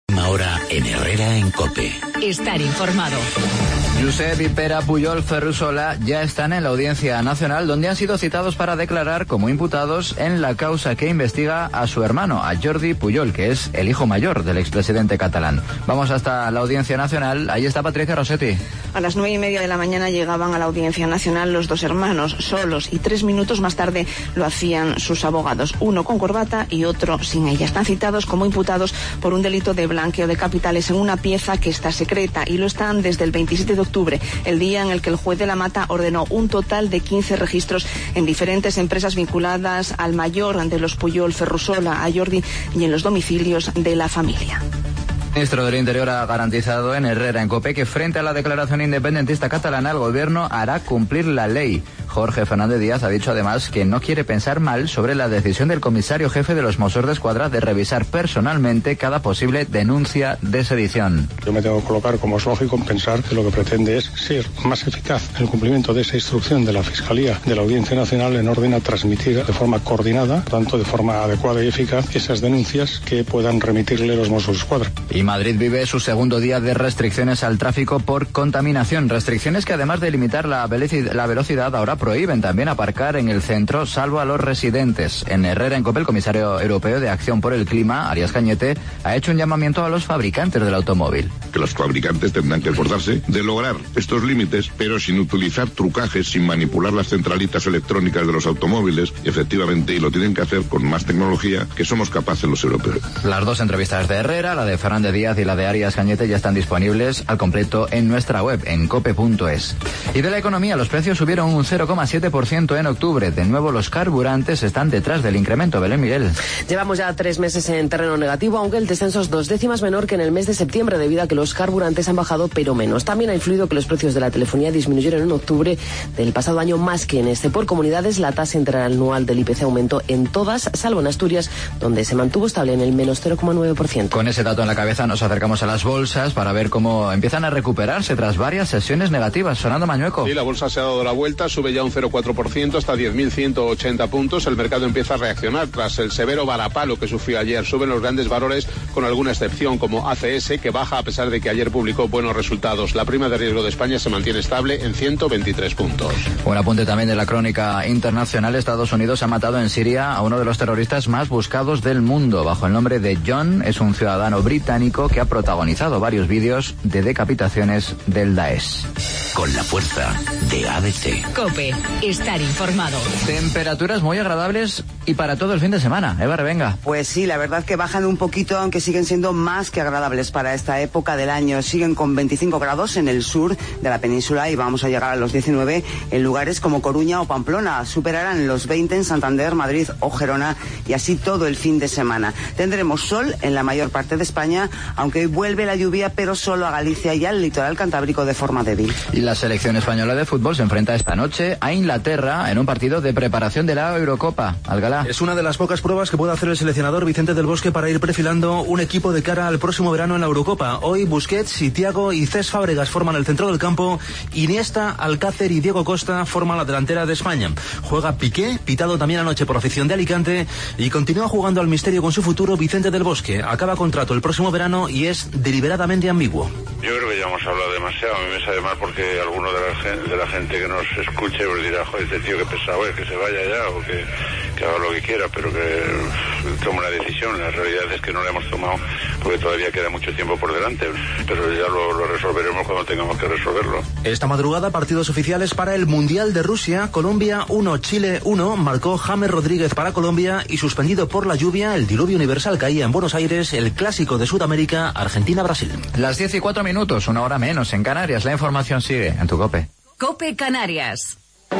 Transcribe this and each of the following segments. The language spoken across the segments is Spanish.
Ahora en Herrera en COPE. Estar informado. Josep y Pere Pujol Ferrusola ya están en la Audiencia Nacional, donde han sido citados para declarar como imputados en la causa que investiga a su hermano, a Jordi Pujol, que es el hijo mayor del expresidente catalán. Vamos hasta la Audiencia Nacional. Ahí está Patricia Rossetti. A las 9:30 de la mañana llegaban a la Audiencia Nacional los dos hermanos, solos, y 3 minutos más tarde lo hacían sus abogados, uno con corbata y otro sin ella. Están citados como imputados por un delito de blanqueo de capitales en una pieza que está secreta, y lo están desde el 27 de octubre, el día en el que el juez de la Mata ordenó un total de 15 registros en diferentes empresas vinculadas al mayor de los Pujol Ferrusola, a Jordi, y en los domicilios de la familia. El ministro del Interior ha garantizado en Herrera en COPE que frente a la declaración independentista catalana el gobierno hará cumplir la ley. Jorge Fernández Díaz ha dicho además que no quiere pensar mal sobre la decisión del comisario jefe de los Mossos d'Esquadra de revisar personalmente cada posible denuncia de sedición. Yo me tengo que colocar, como es lógico, en pensar que lo que pretende es ser más eficaz en el cumplimiento de esa instrucción de la Fiscalía de la Audiencia Nacional en orden a transmitir de forma coordinada, tanto de forma adecuada y eficaz, esas denuncias que puedan remitirle los Mossos d'Esquadra. Y Madrid vive su segundo día de restricciones al tráfico por contaminación. Restricciones que además de limitar la velocidad ahora prohíben también aparcar en el centro, salvo a los residentes. En Herrera en COPE, el comisario europeo de Acción por el Clima, Arias Cañete, ha hecho un llamamiento a los fabricantes del automóvil. Que los fabricantes tendrán que esforzarse de lograr estos límites, pero sin utilizar trucajes, sin manipular las centralitas electrónicas de los automóviles, efectivamente, y lo tienen que hacer con más tecnología que somos capaces los europeos. Las dos entrevistas de Herrera, la de Fernández Díaz y la de Arias Cañete, ya están disponibles al completo en nuestra web, en cope.es. Y de la economía, los precios subieron un 0,7% en octubre. De nuevo, los carburantes están detrás del incremento. Belén Miguel. Llevamos ya 3 meses en terreno negativo, aunque el descenso es 2 décimas menor que en el mes de septiembre, debido a que los carburantes han bajado, pero menos. También ha influido que los precios de la telefonía disminuyeron en octubre del pasado año más que en este. Por comunidades, la tasa interanual del IPC aumentó en todas, salvo en Asturias, donde se mantuvo estable en el menos 0,9%. Con ese dato en la cabeza nos acercamos a las bolsas para ver cómo empiezan a recuperarse tras varias sesiones negativas. Fernando Mañueco. Sí, la bolsa se ha dado la vuelta, sube ya un 0,4% hasta 10.180 puntos. El mercado empieza a reaccionar tras el severo varapalo que sufrió ayer. Suben los grandes valores, con alguna excepción, como ACS, que baja a pesar de que ayer publicó buenos resultados. La prima de riesgo de España se mantiene estable en 123 puntos. Un apunte también de la crónica internacional. Estados Unidos ha matado en Siria a uno de los terroristas más buscados del mundo. Bajo el nombre de John, es un ciudadano británico que ha protagonizado varios vídeos de decapitaciones del Daesh. Con la fuerza de ABC. COPE. Estar informado. Temperaturas muy agradables y para todo el fin de semana. Eva Revenga. Pues sí, la verdad que bajan un poquito, aunque siguen siendo más que agradables para esta época del año. Siguen con 25 grados en el sur de la península y vamos a llegar a los 19 en lugares como Coruña o Pamplona. Superarán los 20 en Santander, Madrid o Gerona, y así todo el fin de semana. Tendremos sol en la mayor parte de España, aunque hoy vuelve la lluvia, pero solo a Galicia y al litoral cantábrico de forma débil. Y la selección española de fútbol se enfrenta esta noche a Inglaterra en un partido de preparación de la Eurocopa. Algalá. Es una de las pocas pruebas que puede hacer el seleccionador Vicente del Bosque para ir perfilando un equipo de cara al próximo verano en la Eurocopa. Hoy Busquets y Thiago y Cés Fábregas forman el centro del campo. Iniesta, Alcácer y Diego Costa forman la delantera de España. Juega Piqué, pitado también anoche por afición de Alicante, y continúa jugando al misterio con su futuro Vicente del Bosque. Acaba contrato el próximo verano y es deliberadamente ambiguo. Yo creo que ya hemos hablado demasiado. A mí me sabe mal porque alguno de la gente que nos escuche pues dirá, joder, este tío que pesado es, que se vaya ya o que haga lo que quiera, pero que tome una decisión. La realidad es que no la hemos tomado porque todavía queda mucho tiempo por delante, pero ya lo resolveremos cuando tengamos que resolverlo. Esta madrugada, partidos oficiales para el Mundial de Rusia. Colombia 1, Chile 1, marcó James Rodríguez para Colombia, y suspendido por la lluvia, el diluvio universal caía en Buenos Aires, el clásico de Sudamérica, Argentina-Brasil. Las 10:04, una hora menos en Canarias. La información sigue en tu COPE. COPE Canarias.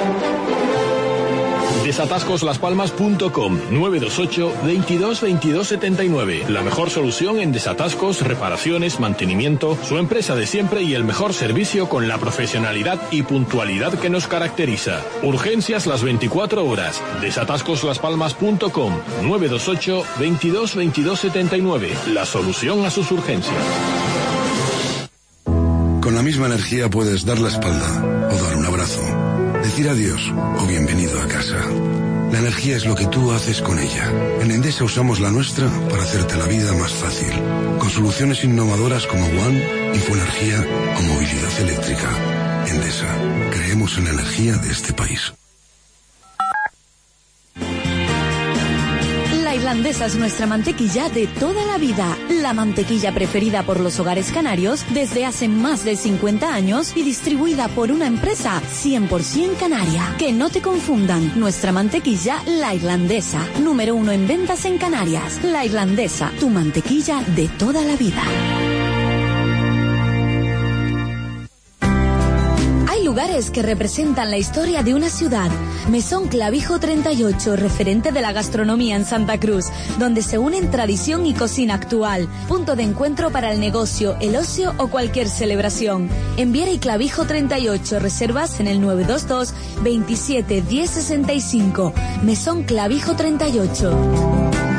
Desatascoslaspalmas.com 928 22 22 79. La mejor solución en desatascos, reparaciones, mantenimiento, su empresa de siempre y el mejor servicio con la profesionalidad y puntualidad que nos caracteriza. Urgencias las 24 horas. Desatascoslaspalmas.com 928 22 22 79. La solución a sus urgencias. Con la misma energía puedes dar la espalda o dar un abrazo, decir adiós o bienvenido a casa. La energía es lo que tú haces con ella. En Endesa usamos la nuestra para hacerte la vida más fácil. con soluciones innovadoras como One, Infoenergía o movilidad eléctrica. Endesa, creemos en la energía de este país. La Irlandesa es nuestra mantequilla de toda la vida, la mantequilla preferida por los hogares canarios desde hace más de 50 años y distribuida por una empresa 100% canaria. Que no te confundan, nuestra mantequilla, La Irlandesa, número 1 en ventas en Canarias. La Irlandesa, tu mantequilla de toda la vida. Lugares que representan la historia de una ciudad. Mesón Clavijo 38, referente de la gastronomía en Santa Cruz, donde se unen tradición y cocina actual. Punto de encuentro para el negocio, el ocio o cualquier celebración. En Viera y Clavijo 38, reservas en el 922 27 10 65. Mesón Clavijo 38.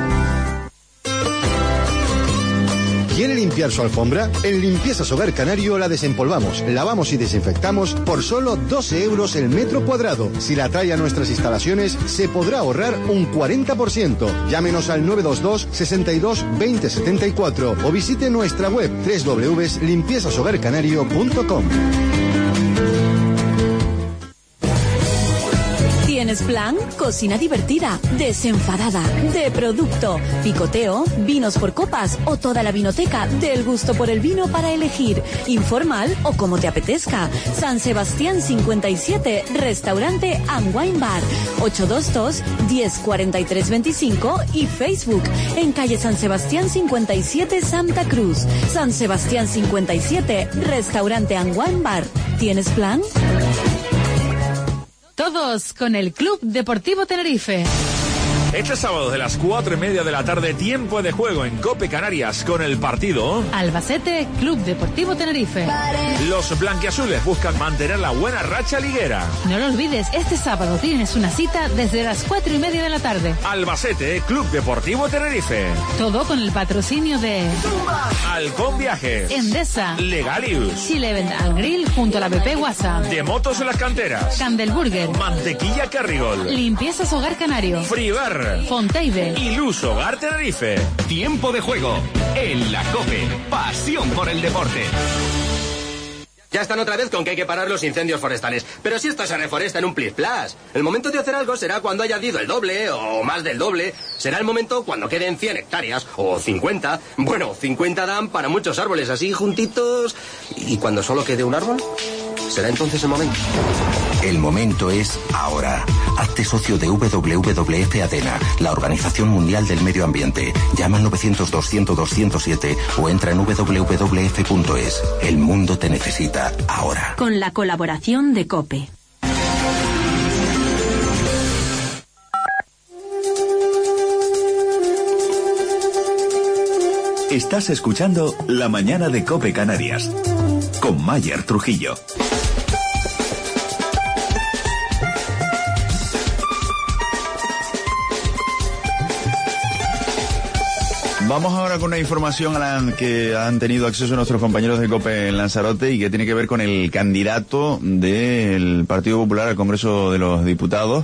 ¿Quiere limpiar su alfombra? En Limpiezas Hogar Canario la desempolvamos, lavamos y desinfectamos por solo 12 euros el metro cuadrado. Si la trae a nuestras instalaciones, se podrá ahorrar un 40%. Llámenos al 922 62 20 74 o visite nuestra web www.limpiezashogarcanario.com. ¿Tienes plan? Cocina divertida, desenfadada, de producto, picoteo, vinos por copas o toda la vinoteca del gusto por el vino para elegir, informal o como te apetezca. San Sebastián 57, restaurante and wine bar, 822 1043 25 y Facebook en calle San Sebastián 57 Santa Cruz. San Sebastián 57, restaurante and wine bar. ¿Tienes plan? Todos con el Club Deportivo Tenerife. Este sábado de las 4:30 de la tarde, tiempo de juego en COPE Canarias con el partido Albacete Club Deportivo Tenerife. Los blanquiazules buscan mantener la buena racha liguera. No lo olvides, este sábado tienes una cita desde las 4:30 de la tarde. Albacete Club Deportivo Tenerife. Todo con el patrocinio de Halcón Viajes, Endesa, Legalius, Chile Event al Grill junto a la BP Guasa, De Motos en las Canteras, Candelburger, Mantequilla Carrigol, Limpiezas Hogar Canario, Fribar, Fonteibe y Luz Hogar Tenerife. Tiempo de juego en la COPE. Pasión por el deporte. Ya están otra vez con que hay que parar los incendios forestales. Pero si esto se reforesta en un plis-plas. El momento de hacer algo será cuando haya ardido el doble o más del doble. Será el momento cuando queden 100 hectáreas o 50. Bueno, 50 dan para muchos árboles así juntitos. ¿Y cuando solo quede un árbol? ¿Será entonces el momento? El momento es ahora. Hazte socio de WWF Adena, la Organización Mundial del Medio Ambiente. Llama al 900-200-207 o entra en www.es. El mundo te necesita ahora. Con la colaboración de COPE. Estás escuchando La Mañana de COPE Canarias con Mayer Trujillo. Vamos ahora con una información a la que han tenido acceso nuestros compañeros de COPE en Lanzarote y que tiene que ver con el candidato del Partido Popular al Congreso de los Diputados.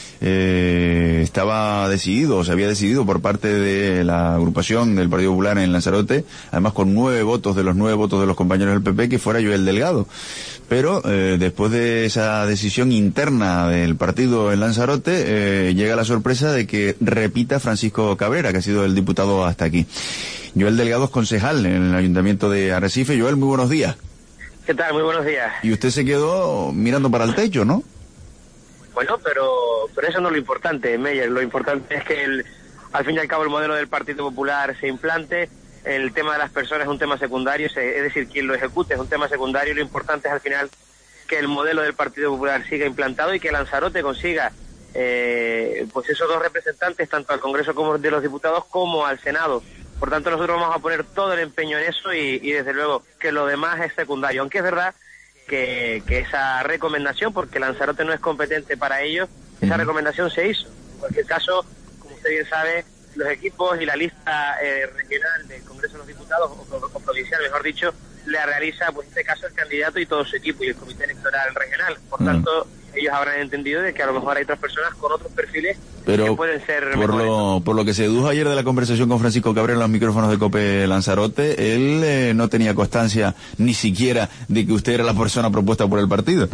Estaba decidido, se había decidido por parte de la agrupación del Partido Popular en Lanzarote, además con 9 votos de los 9 votos de los compañeros del PP, que fuera Joel Delgado. Pero después de esa decisión interna del partido en Lanzarote, llega la sorpresa de que repita Francisco Cabrera, que ha sido el diputado hasta aquí. Joel Delgado es concejal en el Ayuntamiento de Arrecife. Joel, muy buenos días. ¿Qué tal? Muy buenos días. Y usted se quedó mirando para el techo, ¿no? Bueno, pero eso no es lo importante, Meyer. Lo importante es que al fin y al cabo el modelo del Partido Popular se implante. El tema de las personas es un tema secundario, es decir, quien lo ejecute es un tema secundario. Lo importante es al final que el modelo del Partido Popular siga implantado y que Lanzarote consiga pues esos 2 representantes, tanto al Congreso como de los Diputados como al Senado. Por tanto, nosotros vamos a poner todo el empeño en eso y desde luego que lo demás es secundario. Aunque es verdad que esa recomendación, porque Lanzarote no es competente para ello, esa recomendación se hizo. En cualquier caso, como usted bien sabe, los equipos y la lista regional del Congreso de los Diputados, o provincial, mejor dicho, la realiza, pues en este caso, el candidato y todo su equipo y el Comité Electoral Regional. Por tanto, ellos habrán entendido de que a lo mejor hay otras personas con otros perfiles Pero que pueden ser por lo que se dedujo ayer de la conversación con Francisco Cabrera en los micrófonos de COPE Lanzarote, él no tenía constancia ni siquiera de que usted era la persona propuesta por el partido.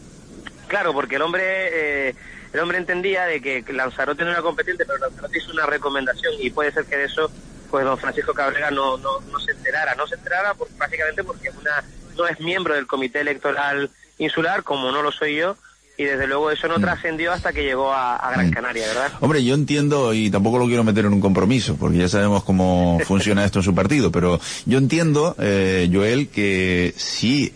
Claro, porque el hombre entendía de que Lanzarote no era competente, pero Lanzarote hizo una recomendación y puede ser que de eso pues don Francisco Cabrera no se enterara, básicamente porque no es miembro del comité electoral insular, como no lo soy yo, y desde luego eso no trascendió hasta que llegó a Gran Canaria, ¿verdad? Hombre, yo entiendo, y tampoco lo quiero meter en un compromiso, porque ya sabemos cómo funciona esto en su partido, pero yo entiendo, Joel, que si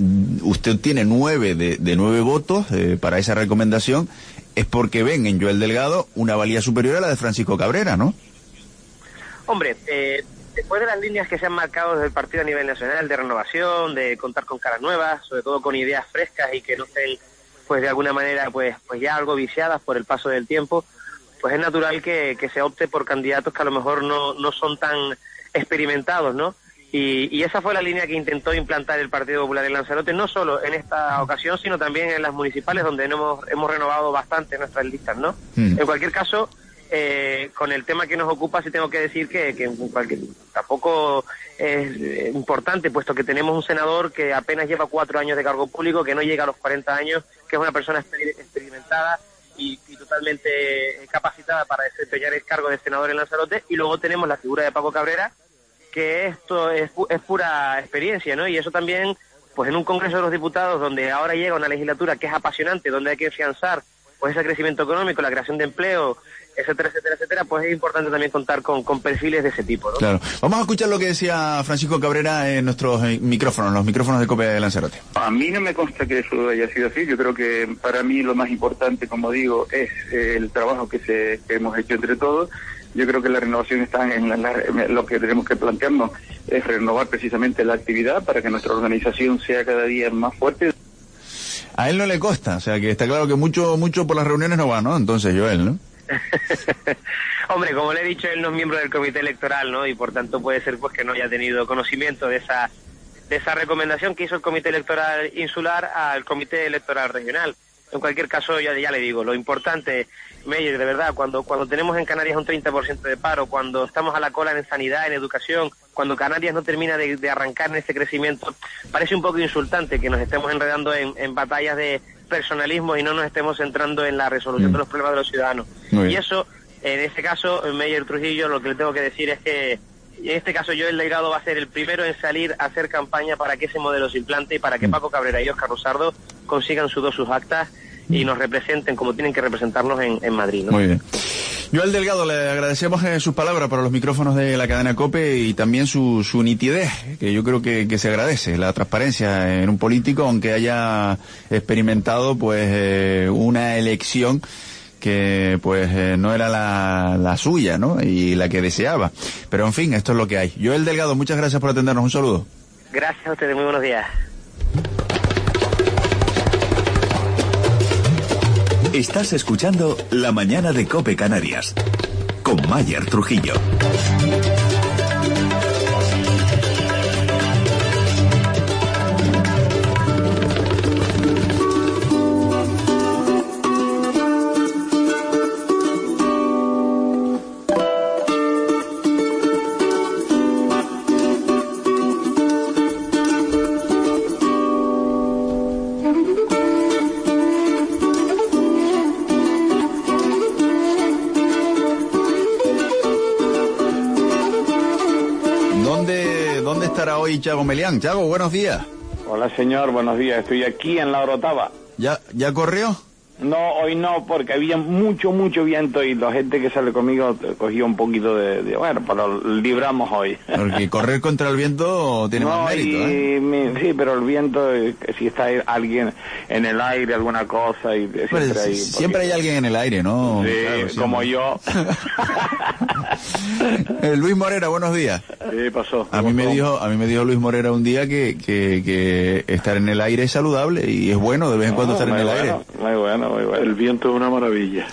usted tiene 9 de 9 votos para esa recomendación, es porque ven en Joel Delgado una valía superior a la de Francisco Cabrera, ¿no? Hombre, después de las líneas que se han marcado desde el partido a nivel nacional, de renovación, de contar con caras nuevas, sobre todo con ideas frescas y que no estén pues de alguna manera pues ya algo viciadas por el paso del tiempo, pues es natural que se opte por candidatos que a lo mejor no son tan experimentados, ¿no? Y esa fue la línea que intentó implantar el Partido Popular en Lanzarote, no solo en esta ocasión, sino también en las municipales, donde hemos renovado bastante nuestras listas, ¿no? En cualquier caso, con el tema que nos ocupa, sí tengo que decir que tampoco es importante, puesto que tenemos un senador que apenas lleva 4 años de cargo público, que no llega a los 40 años, que es una persona experimentada y totalmente capacitada para desempeñar el cargo de senador en Lanzarote, y luego tenemos la figura de Paco Cabrera, que esto es pura experiencia, ¿no? Y eso también, pues en un Congreso de los Diputados, donde ahora llega una legislatura que es apasionante, donde hay que afianzar pues ese crecimiento económico, la creación de empleo, etcétera, pues es importante también contar con perfiles de ese tipo, ¿no? Claro. Vamos a escuchar lo que decía Francisco Cabrera en nuestros micrófonos, los micrófonos de COPE de Lanzarote. A mí no me consta que eso haya sido así. Yo creo que para mí lo más importante, como digo, es el trabajo que hemos hecho entre todos. Yo creo que la renovación está en lo que tenemos que plantearnos, es renovar precisamente la actividad para que nuestra organización sea cada día más fuerte. A él no le consta, o sea que está claro que mucho por las reuniones no va, ¿no? Entonces, Joel, ¿no? Hombre, como le he dicho, él no es miembro del comité electoral, ¿no? Y por tanto puede ser pues que no haya tenido conocimiento de esa recomendación que hizo el comité electoral insular al comité electoral regional. En cualquier caso, ya le digo, lo importante, Meyer, de verdad, cuando tenemos en Canarias un 30% de paro, cuando estamos a la cola en sanidad, en educación, cuando Canarias no termina de arrancar en ese crecimiento, parece un poco insultante que nos estemos enredando en batallas de personalismo y no nos estemos centrando en la resolución de los problemas de los ciudadanos. Y eso, en este caso, Meyer Trujillo, lo que le tengo que decir es que en este caso Joel Delgado va a ser el primero en salir a hacer campaña para que ese modelo se implante y para que Paco Cabrera y Óscar Rosardo consigan sus actas y nos representen como tienen que representarnos en Madrid, ¿no? Muy bien. Joel Delgado, le agradecemos sus palabras para los micrófonos de la cadena COPE y también su nitidez, que yo creo que se agradece, la transparencia en un político, aunque haya experimentado pues una elección que pues no era la suya, ¿no? Y la que deseaba. Pero en fin, esto es lo que hay. Joel Delgado, muchas gracias por atendernos. Un saludo. Gracias a ustedes, muy buenos días. Estás escuchando La Mañana de COPE Canarias con Mayer Trujillo. Hoy Chago Melián. Chago, buenos días. Hola señor, buenos días. Estoy aquí en la Orotava. ¿Ya corrió? No, hoy no, porque había mucho viento y la gente que sale conmigo cogió un poquito de bueno, pero libramos hoy. Porque correr contra el viento tiene más mérito, sí, pero el viento, si está alguien en el aire, alguna cosa, y siempre hay alguien en el aire, ¿no? Sí, claro, como yo. Luis Morera, buenos días. Sí, pasó. A mí me dijo Luis Morera un día que estar en el aire es saludable y es bueno de vez en cuando estar en el aire. Muy bueno. El viento es una maravilla.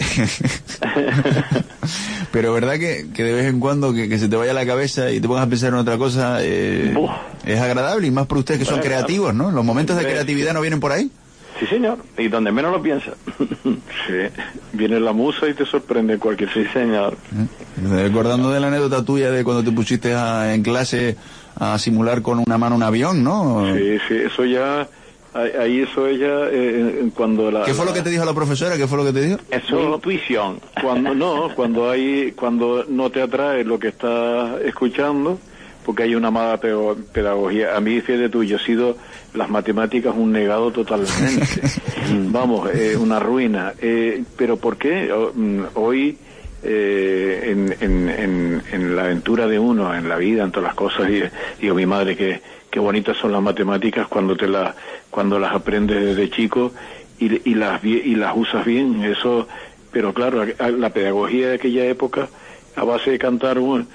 Pero verdad que de vez en cuando que se te vaya la cabeza y te pongas a pensar en otra cosa es agradable, y más para ustedes que son creativos, ¿no? Los momentos de creatividad no vienen por ahí. Sí, señor, y donde menos lo piensas. Sí, viene la musa y te sorprende cualquier... Sí, señor. Recordando de la anécdota tuya de cuando te pusiste en clase a simular con una mano un avión, ¿no? Sí, eso ya... Ahí eso ella, cuando la... ¿Qué fue lo que te dijo la profesora? ¿Qué fue lo que te dijo? Es su intuición. Cuando no te atrae lo que estás escuchando, porque hay una mala pedagogía. A mí, fíjate tú, yo he sido las matemáticas un negado totalmente. Vamos, una ruina. ¿Pero por qué? Hoy, en la aventura de uno, en la vida, en todas las cosas, digo, mi madre, qué bonitas son las matemáticas cuando las aprendes desde chico y las usas bien. Eso, pero claro, la pedagogía de aquella época, a base de cantar una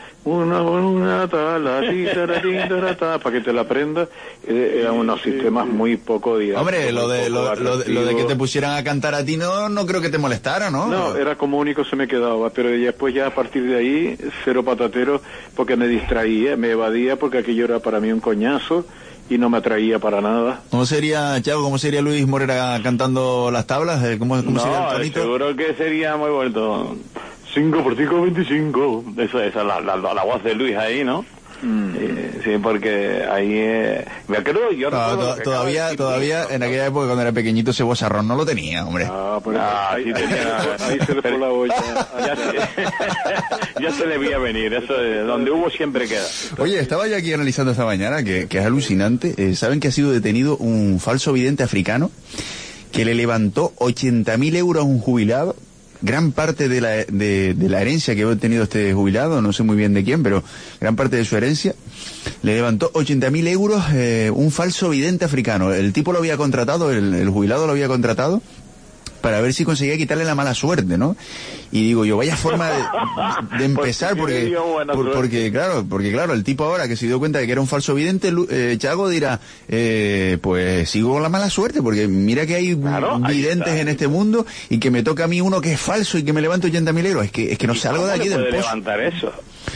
tala, para que te la aprendas, eran unos sistemas muy poco didácticos. Hombre, lo de que te pusieran a cantar a ti no creo que te molestara, ¿no? No, era como único se me quedaba, pero después ya a partir de ahí, cero patatero, porque me distraía, me evadía, porque aquello era para mí un coñazo y no me atraía para nada. ¿Cómo sería, Chago, cómo sería Luis Morera cantando las tablas? ¿Cómo sería el tonito? Seguro que sería muy bonito. 5 por 5, 25. Esa es la voz de Luis ahí, ¿no? Sí, porque ahí me acuerdo yo todavía en aquella época cuando era pequeñito ese vozarrón no lo tenía, hombre. Sí tenía. Ahí se le fue la olla. Ya se le veía venir, eso de donde hubo siempre queda. Oye, estaba yo aquí analizando esta mañana que es alucinante. ¿Saben que ha sido detenido un falso vidente africano que le levantó 80.000 euros a un jubilado? Gran parte de la herencia que había tenido este jubilado, no sé muy bien de quién, pero gran parte de su herencia, le levantó 80.000 euros un falso vidente africano. El tipo lo había contratado, el jubilado lo había contratado para ver si conseguía quitarle la mala suerte, ¿no? Y digo yo, vaya forma de empezar, porque claro, el tipo ahora que se dio cuenta de que era un falso vidente, Chago dirá, pues sigo con la mala suerte, porque mira que hay videntes en este mundo y que me toca a mí uno que es falso y que me levanta 80.000 euros. Es que no salgo de aquí del pozo. Levantar eso?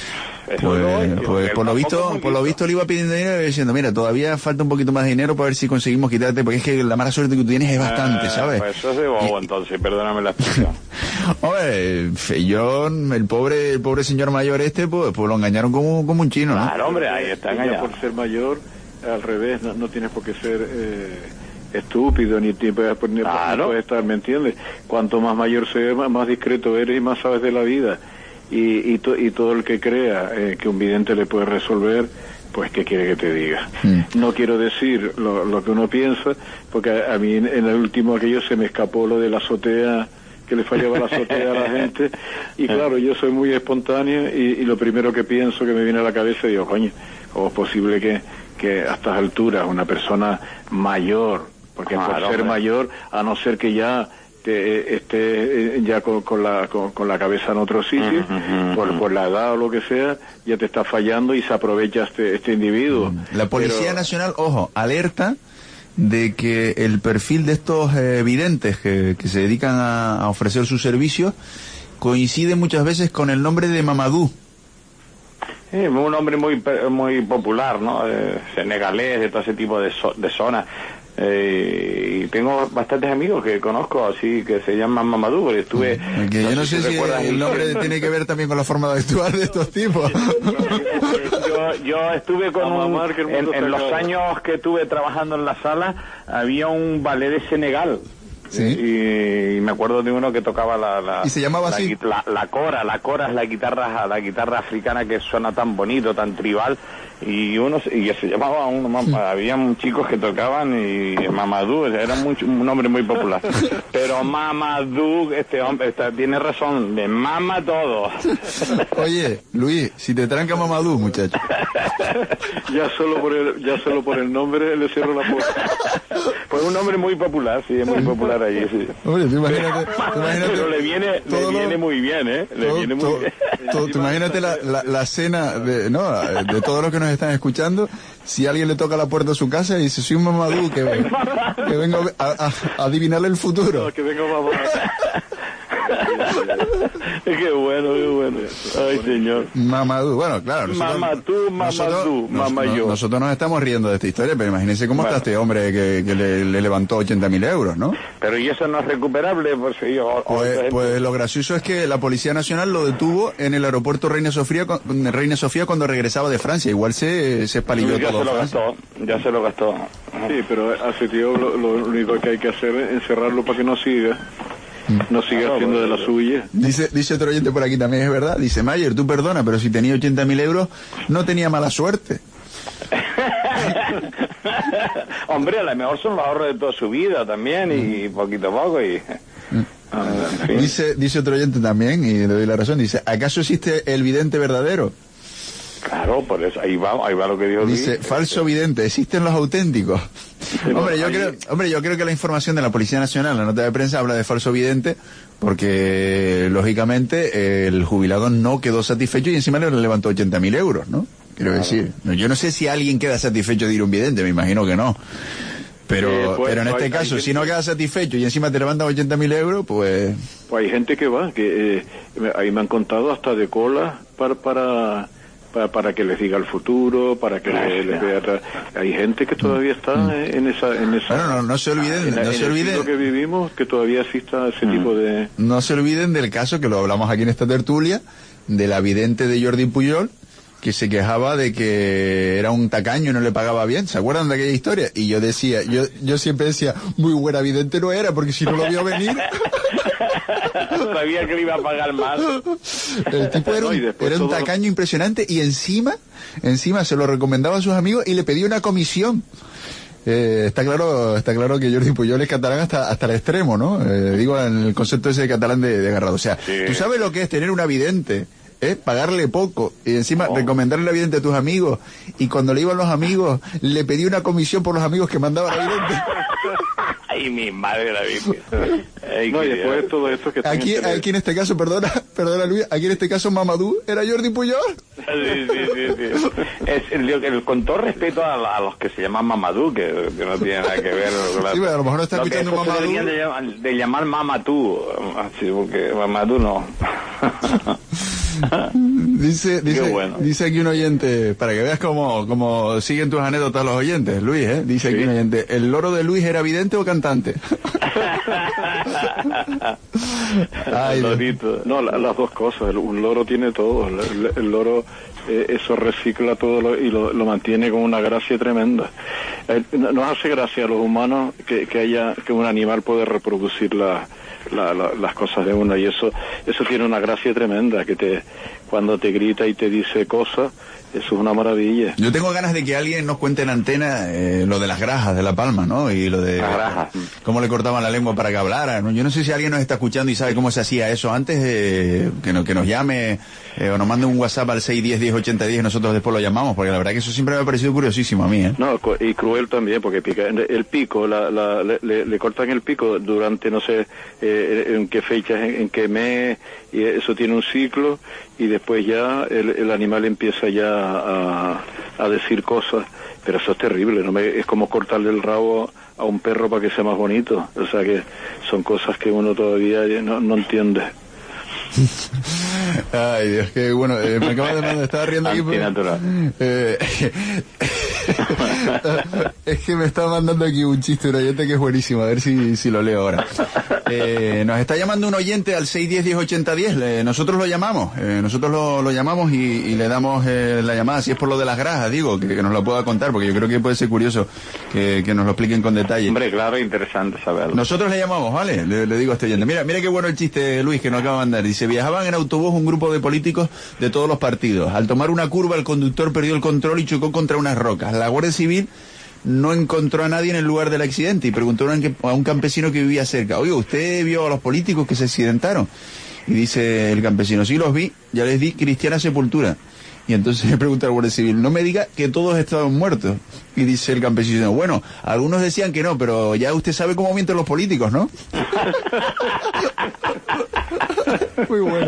Pues por lo visto le iba pidiendo dinero y diciendo, mira, todavía falta un poquito más de dinero para ver si conseguimos quitarte, porque es que la mala suerte que tú tienes es bastante, ¿sabes? Pues eso es de bobo, entonces, perdóname la expresión. Hombre, el pobre señor mayor pues lo engañaron como un chino, ¿no? Claro, hombre, ahí está engañado. Por ser mayor, al revés, no tienes por qué ser estúpido, ni puedes estar, ¿me entiendes? Cuanto más mayor seas, más discreto eres y más sabes de la vida. Y todo el que crea que un vidente le puede resolver, pues ¿qué quiere que te diga? No quiero decir lo que uno piensa, porque a mí en el último aquello se me escapó lo de la azotea, que le fallaba la azotea a la gente, y claro, yo soy muy espontáneo y lo primero que pienso que me viene a la cabeza, digo, coño, ¿cómo es posible que a estas alturas una persona mayor, porque por ser mayor, a no ser que ya esté ya con la cabeza en otro sitio, por la edad o lo que sea, ya te está fallando y se aprovecha este individuo. La Policía Nacional, ojo, alerta de que el perfil de estos videntes que se dedican a ofrecer sus servicios coincide muchas veces con el nombre de Mamadou. Un nombre muy popular, ¿no? Senegalés, de todo ese tipo de zonas. Y tengo bastantes amigos que conozco así que se llaman Mamadou, porque estuve... yo no sé si el nombre tiene que ver también con la forma de actuar de estos tipos. Yo estuve en los años que estuve trabajando en la sala, había un ballet de Senegal. ¿Sí? Y me acuerdo de uno que tocaba ¿Y se llamaba así? La cora es la guitarra africana que suena tan bonito, tan tribal, y se llamaba había chicos que tocaban y Mamadou, era un nombre muy popular. Pero Mamadou, este hombre tiene razón, me mama todo. Oye, Luis, si te tranca Mamadou, muchacho. ya solo por el nombre le cierro la puerta. Pues un nombre muy popular, sí, es muy popular allí, sí. Hombre, tú imagínate pero le viene muy bien, ¿eh? Tú imagínate la cena de todos los que nos están escuchando, si alguien le toca la puerta a su casa y dice, soy un Mamadou que vengo a adivinarle el futuro. No, que vengo Mamadou. Qué bueno. Ay, señor. Mamadou, bueno, claro. Nosotros nos estamos riendo de esta historia, pero imagínense cómo está este hombre que le levantó 80.000 euros, ¿no? Pero ¿y eso no es recuperable? Pues lo gracioso es que la Policía Nacional lo detuvo en el aeropuerto Reina Sofía cuando regresaba de Francia. Igual se espalilló todo. Ya se lo gastó. Sí, pero a ese tío lo único que hay que hacer es encerrarlo para que no siga haciendo de la suya. Dice otro oyente por aquí también, es verdad. Dice, Mayer, tú perdona, pero si tenía 80.000 euros, no tenía mala suerte. Hombre, a lo mejor son los ahorros de toda su vida también, y poquito a poco, y... En fin. Dice otro oyente también, y le doy la razón, dice, ¿acaso existe el vidente verdadero? Claro, por eso, ahí va lo que dijo. Dice, falso vidente, existen los auténticos. Hombre, yo creo que la información de la Policía Nacional, la nota de prensa, habla de falso vidente, porque, lógicamente, el jubilado no quedó satisfecho y encima le levantó 80.000 euros, ¿no? Quiero decir, yo no sé si alguien queda satisfecho de ir a un vidente, me imagino que no. Pero en este caso, si no quedas satisfecho y encima te levantan 80.000 euros, pues... Pues hay gente que va, que ahí me han contado hasta de cola para que les diga el futuro, para que les vea... Hay gente que todavía está en esa... Bueno, no se olviden... En el que vivimos, que todavía exista ese tipo de... No se olviden del caso, que lo hablamos aquí en esta tertulia, de la vidente de Jordi Pujol, que se quejaba de que era un tacaño y no le pagaba bien. ¿Se acuerdan de aquella historia? Y yo decía, yo siempre decía, muy buena vidente no era, porque si no lo vio venir... Sabía que le iba a pagar más. El tipo era un tacaño impresionante, y encima se lo recomendaba a sus amigos y le pedía una comisión. Está claro que Jordi Pujol es catalán hasta el extremo, ¿no? Digo, en el concepto ese de catalán de agarrado. O sea, sí. ¿Tú sabes lo que es tener una vidente? Pagarle poco y encima recomendarle la vidente a tus amigos, y cuando le iban los amigos le pedí una comisión por los amigos que mandaba la vidente. Ay, mi madre la vidente. No, y después de todo esto que... Aquí en este caso, perdona Luis, aquí en este caso Mamadou era Jordi Pujol. Sí. Con todo respeto a los que se llaman Mamadou, que no tienen nada que ver. Sí, pero a lo mejor no está escuchando Mamadou. Deberían de llamar Mamadou, así, porque Mamadou no. Dice aquí un oyente, para que veas cómo siguen tus anécdotas los oyentes, Luis, dice aquí un oyente, ¿el loro de Luis era vidente o cantante? Ay, lorito. No, las dos cosas. Un loro tiene todo. El loro eso recicla todo y lo mantiene con una gracia tremenda. Nos hace gracia a los humanos que un animal puede reproducir las cosas de uno, y eso tiene una gracia tremenda, cuando te grita y te dice cosas, eso es una maravilla. Yo tengo ganas de que alguien nos cuente en antena lo de las grajas de La Palma, ¿no? Y lo de cómo le cortaban la lengua para que hablara, ¿no? Yo no sé si alguien nos está escuchando y sabe cómo se hacía eso antes, que nos llame o nos mande un WhatsApp al 610-1080-10 y nosotros después lo llamamos, porque la verdad que eso siempre me ha parecido curiosísimo a mí, ¿eh? No, y cruel también, porque pica el pico, le cortan el pico durante no sé en qué fechas, en qué mes, y eso tiene un ciclo, y después ya el animal empieza ya a decir cosas, pero eso es terrible, es como cortarle el rabo a un perro para que sea más bonito. O sea que son cosas que uno todavía no entiende. Ay, Dios, que bueno, me acabo de mandar, estaba riendo aquí es que me está mandando aquí un chiste un oyente que es buenísimo, a ver si lo leo ahora. Nos está llamando un oyente al 610-1080-10, nosotros lo llamamos, lo llamamos y le damos la llamada, si es por lo de las grajas, digo, que nos lo pueda contar, porque yo creo que puede ser curioso que nos lo expliquen con detalle. Hombre, claro, interesante saberlo. Nosotros le llamamos, ¿vale? Le digo a este oyente, mira qué bueno el chiste, Luis, que nos acaba de mandar. Dice, viajaban en autobús un grupo de políticos de todos los partidos. Al tomar una curva, el conductor perdió el control y chocó contra unas rocas. La Guardia Civil no encontró a nadie en el lugar del accidente y preguntó a un campesino que vivía cerca, oye, ¿usted vio a los políticos que se accidentaron? Y dice el campesino, sí los vi, ya les di cristiana sepultura. Y entonces le pregunta al Guardia Civil, no me diga que todos estaban muertos. Y dice el campesino, bueno, algunos decían que no, pero ya usted sabe cómo mienten los políticos, ¿no? Muy bueno.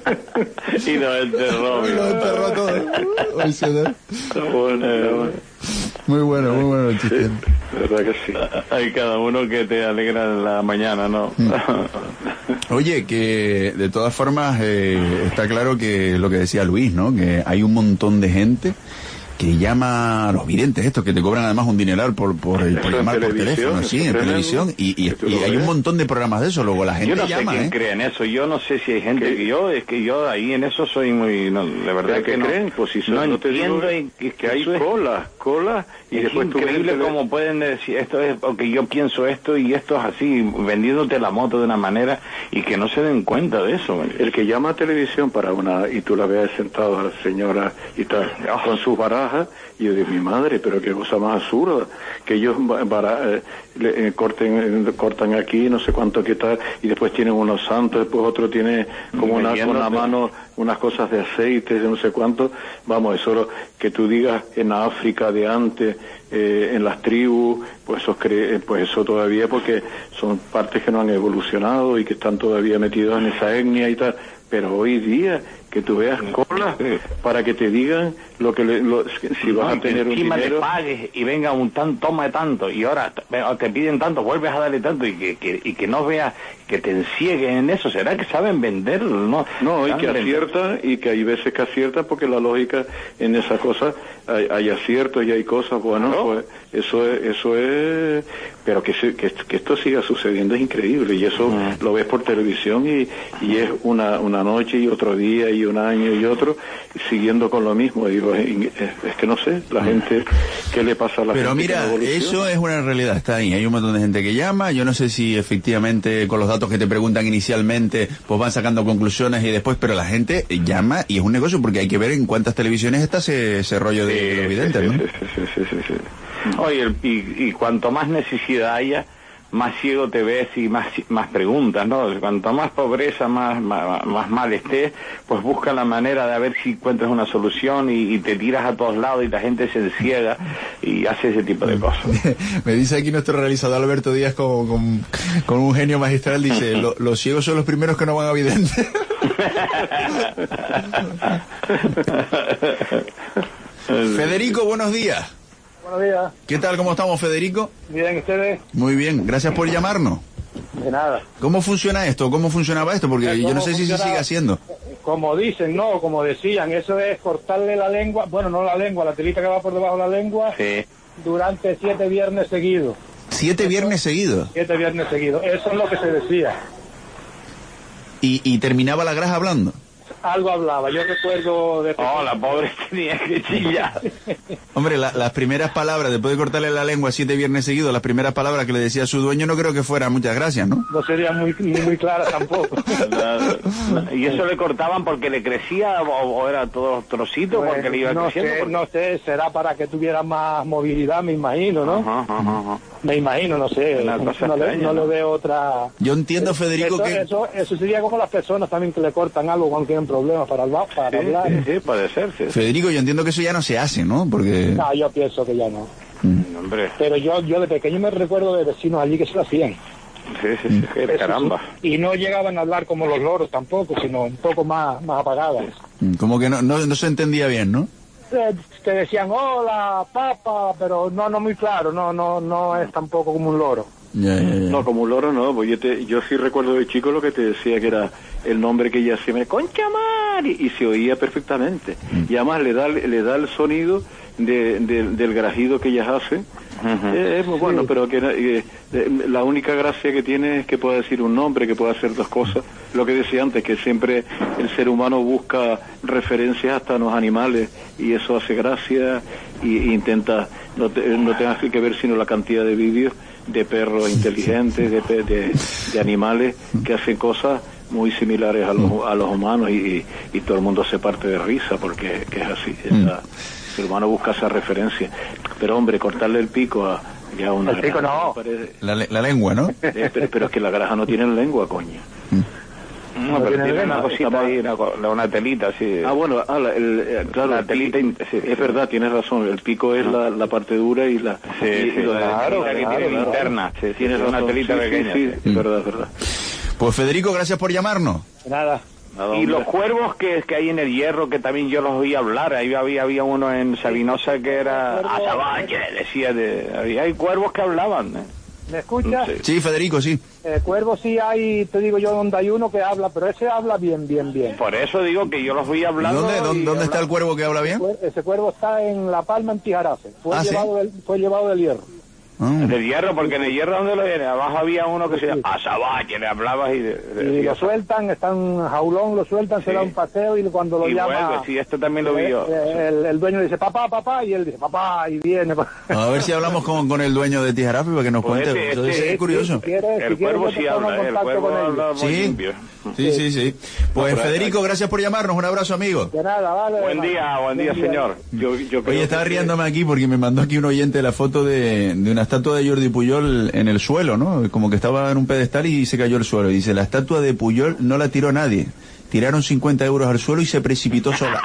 Y nos enterró. Y nos enterró todo. Bueno. Muy bueno el chiste. Sí, verdad que sí. Hay cada uno que te alegra la mañana, ¿no? Oye, que de todas formas está claro que lo que decía Luis, ¿no? Que hay un montón de gente que llama a los videntes estos, que te cobran además un dineral por llamar por teléfono, sí, en televisión, y hay un montón de programas de eso, luego la gente llama. Yo no sé quién cree en eso, yo no sé si hay gente que yo ahí en eso soy muy, no, de verdad que no. ¿Creen? Pues si no entiendo que hay colas, y es después increíble cómo pueden decir esto es porque yo pienso esto y esto es así, vendiéndote la moto de una manera y que no se den cuenta de eso. El que llama a televisión para y tú la veas sentado a la señora y tal, con sus barajas, y yo digo, mi madre, pero qué cosa más absurda, que ellos cortan aquí, no sé cuánto que tal, y después tienen unos santos, después otro tiene como con la mano unas cosas de aceite, de no sé cuánto. Vamos, eso que tú digas en África de antes, en las tribus, pues eso todavía, porque son partes que no han evolucionado y que están todavía metidos en esa etnia y tal, pero hoy día que tú veas colas para que te digan si vas a tener un dinero, le pagues y venga toma de tanto y ahora te piden tanto, vuelves a darle tanto y que no veas, que te encieguen en eso. ¿Será que saben venderlo? No, y que aciertan, y que hay veces que aciertan, porque la lógica en esas cosas hay aciertos y hay cosas, bueno, pues eso es, pero que esto siga sucediendo es increíble, y eso lo ves por televisión y es una noche y otro día y un año y otro, siguiendo con lo mismo. Digo, es que no sé, la gente, ¿qué le pasa a la gente? Pero mira, eso es una realidad, está ahí, hay un montón de gente que llama, yo no sé si efectivamente con los datos que te preguntan inicialmente, pues van sacando conclusiones y después, pero la gente llama y es un negocio, porque hay que ver en cuántas televisiones está ese rollo de los videntes, ¿no? Sí. Oye, y cuanto más necesidad haya, más ciego te ves y más preguntas, ¿no? Cuanto más pobreza, más mal estés, pues busca la manera de ver si encuentras una solución y te tiras a todos lados y la gente se enciega y hace ese tipo de cosas. Me dice aquí nuestro realizador Alberto Díaz con un genio magistral, dice, los ciegos son los primeros que no van a vidente. Federico, buenos días. Buenos días. ¿Qué tal? ¿Cómo estamos, Federico? Bien, ¿ustedes? Muy bien, gracias por llamarnos. De nada. ¿Cómo funciona esto? ¿Cómo funcionaba esto? Porque yo no sé si se sigue haciendo. Como dicen, no, como decían, eso es cortarle la lengua, bueno, no la lengua, la telita que va por debajo de la lengua, sí, durante 7 viernes seguidos. ¿7 viernes seguidos? 7 viernes seguidos, eso es lo que se decía. ¿Y terminaba la grasa hablando? Algo hablaba, yo recuerdo de... Oh, la pobre tenía que chillar. Hombre, las primeras palabras, después de cortarle la lengua 7 viernes seguidos, las primeras palabras que le decía a su dueño no creo que fueran muchas gracias, ¿no? No serían muy claras tampoco. ¿Y eso le cortaban porque le crecía o era todo trocito porque le iba creciendo? No sé, será para que tuviera más movilidad, me imagino, ¿no? Ajá. Me imagino, no sé, no le veo otra... Yo entiendo, Federico, eso sería como las personas también que le cortan algo cuando tienen problemas para hablar. Sí, puede ser, sí. Federico, yo entiendo que eso ya no se hace, ¿no? Porque... No, yo pienso que ya no. Hombre. Pero yo de pequeño me recuerdo de vecinos allí que se lo hacían. Sí, caramba. Y no llegaban a hablar como los loros tampoco, sino un poco más apagadas. Como que no se entendía bien, ¿no? Te decían hola, papa, pero no muy claro, no es tampoco como un loro. Ya. No, como un loro no, pues yo sí recuerdo de chico lo que te decía, que era el nombre que ella hacía, ¡Concha Mar! Y se oía perfectamente. Y además le da el sonido del grajido que ellas hacen. Es muy bueno, pero que la única gracia que tiene es que pueda decir un nombre, que pueda hacer 2 cosas. Lo que decía antes, que siempre el ser humano busca referencias hasta en los animales, y eso hace gracia, y intenta no tengas que ver sino la cantidad de vídeos de perros inteligentes, de animales que hacen cosas muy similares a los humanos, y todo el mundo se parte de risa porque es así. El humano busca esa referencia. Pero hombre, cortarle el pico a una el pico no. La lengua, ¿no? Pero es que la granja no tiene lengua, coño. No, pero tiene una cosita ahí, una telita, sí. Bueno, claro, la telita, sí, es verdad, tienes razón, el pico es la parte dura y la... Sí, claro, tiene interna, tienes una telita pequeña. Sí, es verdad. Pues Federico, gracias por llamarnos. Nada. Y los cuervos que hay en el Hierro, que también yo los oí hablar, ahí había uno en Sabinosa que era Azabache, decía, hay cuervos que hablaban. ¿Me escuchas? Sí, Federico, sí. Cuervos sí hay, te digo yo, donde hay uno que habla, pero ese habla bien. Por eso digo que yo los vi hablando. ¿Dónde está el cuervo que habla bien? Ese cuervo está en La Palma, en Tijarafe. Fue llevado del Hierro. Del Hierro, porque en el Hierro, ¿dónde lo viene? Abajo había uno que se llama Azabache, le hablabas y lo sueltan, está en jaulón, lo sueltan, se da un paseo y cuando lo llama... vuelve, sí, esto también lo vi yo. El dueño dice, papá, y él dice, papá, y viene. A ver si hablamos con el dueño de Tijarafe para que nos cuente. Es curioso. El cuervo sí habla, el cuervo habla muy limpio. Sí. Pues Federico, gracias por llamarnos, un abrazo, amigo. De nada, vale. Buen día, señor. Oye, estaba riéndome aquí porque me mandó aquí un oyente la foto de una estatua de Jordi Pujol en el suelo, ¿no? Como que estaba en un pedestal y se cayó al suelo. Dice, la estatua de Pujol no la tiró nadie. Tiraron 50 euros al suelo y se precipitó sola.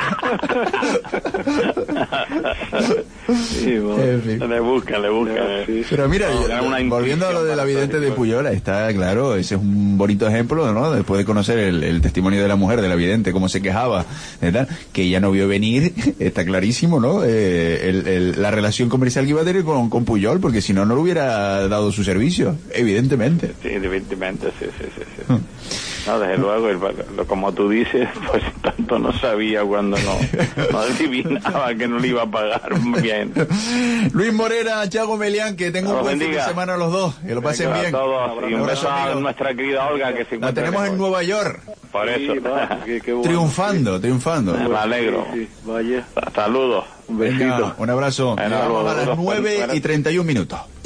Sí, en fin. Le buscan. Sí. Pero mira, volviendo a lo de la vidente de Pujol, está claro, ese es un bonito ejemplo, ¿no? Después de conocer el testimonio de la mujer, de la vidente, cómo se quejaba, ¿verdad? Que ella no vio venir, está clarísimo, ¿no? La relación comercial que iba a tener con Pujol, porque si no, no le hubiera dado su servicio, evidentemente. Sí, evidentemente, sí. No, desde luego, como tú dices, pues tanto no sabía cuando no adivinaba que no le iba a pagar bien. Luis Morera, Thiago Melián, que tengan un buen fin de semana los dos, que lo pasen bien. A todos, y un beso a nuestra querida Olga, que se la tenemos en Nueva York. Por eso. Qué bueno. Triunfando. Me alegro. Sí, vaya. Saludos. Un besito. Venga, un abrazo. Vamos a las 9:31.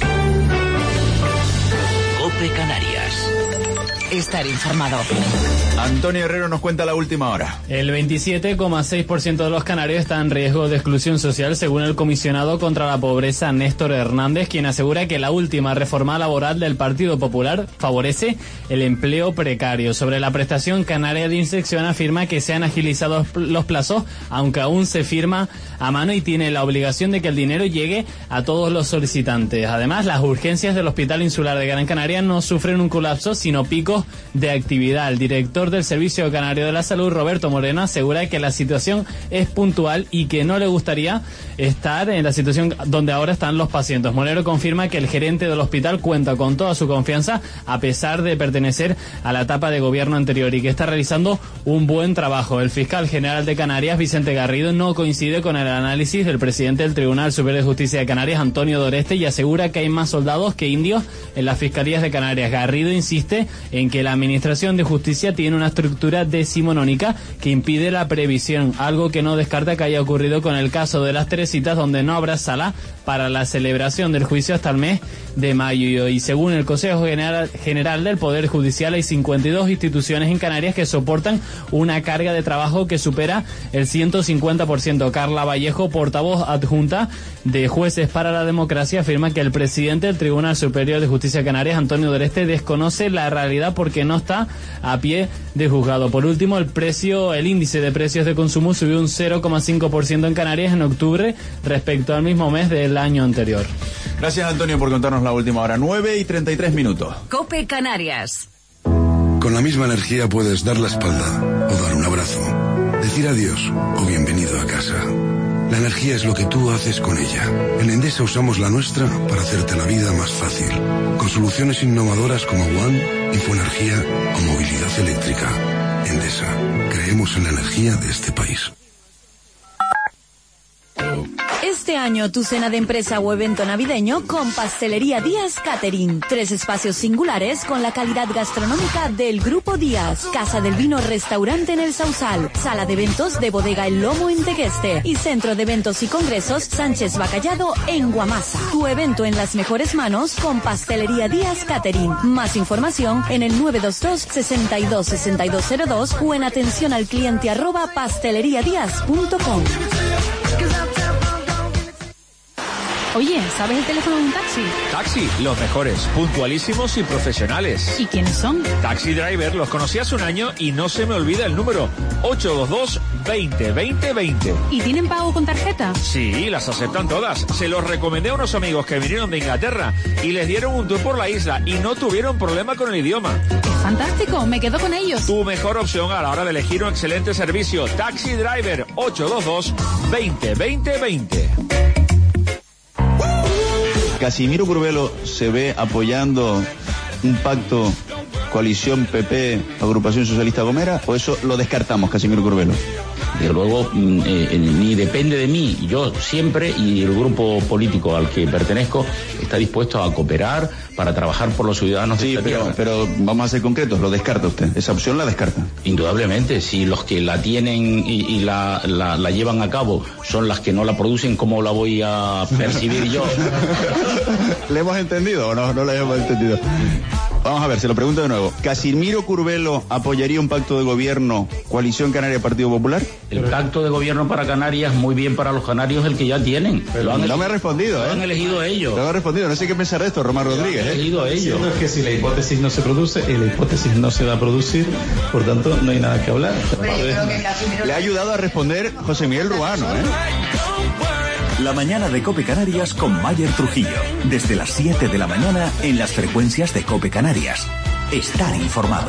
COPE Canarias. Estar informado. Antonio Herrero nos cuenta la última hora. El 27,6% de los canarios está en riesgo de exclusión social, según el comisionado contra la pobreza Néstor Hernández, quien asegura que la última reforma laboral del Partido Popular favorece el empleo precario. Sobre la prestación canaria de inserción, afirma que se han agilizado los plazos, aunque aún se firma a mano y tiene la obligación de que el dinero llegue a todos los solicitantes. Además, las urgencias del Hospital Insular de Gran Canaria no sufren un colapso, sino picos de actividad. El director del Servicio Canario de la Salud, Roberto Moreno, asegura que la situación es puntual y que no le gustaría estar en la situación donde ahora están los pacientes. Moreno confirma que el gerente del hospital cuenta con toda su confianza, a pesar de pertenecer a la etapa de gobierno anterior, y que está realizando un buen trabajo. El fiscal general de Canarias, Vicente Garrido, no coincide con el análisis del presidente del Tribunal Superior de Justicia de Canarias, Antonio Doreste, y asegura que hay más soldados que indios en las fiscalías de Canarias. Garrido insiste en que la Administración de Justicia tiene una estructura decimonónica que impide la previsión, algo que no descarta que haya ocurrido con el caso de las Teresitas, donde no habrá sala para la celebración del juicio hasta el mes de mayo. Y según el Consejo General del Poder Judicial, hay 52 instituciones en Canarias que soportan una carga de trabajo que supera el 150%. Carla Vallejo, portavoz adjunta de Jueces para la Democracia, afirma que el presidente del Tribunal Superior de Justicia de Canarias, Antonio Doreste, desconoce la realidad porque no está a pie de juzgado. Por último, el índice de precios de consumo subió un 0,5% en Canarias en octubre respecto al mismo mes del año anterior. Gracias, Antonio, por contarnos la última hora. 9:33. COPE Canarias. Con la misma energía puedes dar la espalda o dar un abrazo, decir adiós o bienvenido a casa. La energía es lo que tú haces con ella. En Endesa usamos la nuestra para hacerte la vida más fácil, con soluciones innovadoras como One, Infoenergía o movilidad eléctrica. Endesa, creemos en la energía de este país. Este año tu cena de empresa o evento navideño con Pastelería Díaz Catering. 3 espacios singulares con la calidad gastronómica del Grupo Díaz. Casa del Vino Restaurante en el Sausal. Sala de eventos de Bodega El Lomo en Tegueste. Y Centro de Eventos y Congresos Sánchez Bacallado en Guamasa. Tu evento en las mejores manos con Pastelería Díaz Catering. Más información en el 922-626202 o en atención al cliente @pasteleriadiaz.com. Oye, ¿sabes el teléfono de un taxi? Taxi, los mejores, puntualísimos y profesionales. ¿Y quiénes son? Taxi Driver, los conocí hace un año y no se me olvida el número, 822-20-20-20. ¿Y tienen pago con tarjeta? Sí, las aceptan todas. Se los recomendé a unos amigos que vinieron de Inglaterra y les dieron un tour por la isla y no tuvieron problema con el idioma. ¡Es fantástico! Me quedo con ellos. Tu mejor opción a la hora de elegir un excelente servicio. Taxi Driver, 822-20-20-20. Casimiro Curvelo se ve apoyando un pacto coalición PP, Agrupación Socialista Gomera, o eso lo descartamos, Casimiro Curvelo. Desde luego, ni depende de mí. Yo siempre, y el grupo político al que pertenezco, está dispuesto a cooperar para trabajar por los ciudadanos de esta tierra. Pero vamos a ser concretos, lo descarta usted. Esa opción la descarta. Indudablemente, si los que la tienen y la llevan a cabo son las que no la producen, ¿cómo la voy a percibir yo? ¿Le hemos entendido o no? No la hemos entendido. Vamos a ver, se lo pregunto de nuevo. ¿Casimiro Curvelo apoyaría un pacto de gobierno, Coalición Canaria Partido Popular? El pacto de gobierno para Canarias, muy bien para los canarios, el que ya tienen. No me ha respondido, Lo han elegido ellos. No me ha respondido, no sé qué pensar de esto, Román Rodríguez. Lo han elegido ellos. Es que si la hipótesis no se produce, y la hipótesis no se va a producir, por tanto, no hay nada que hablar. Le ha ayudado a responder José Miguel Ruano, La mañana de COPE Canarias con Mayer Trujillo. Desde las 7 de la mañana en las frecuencias de COPE Canarias. Estar informado.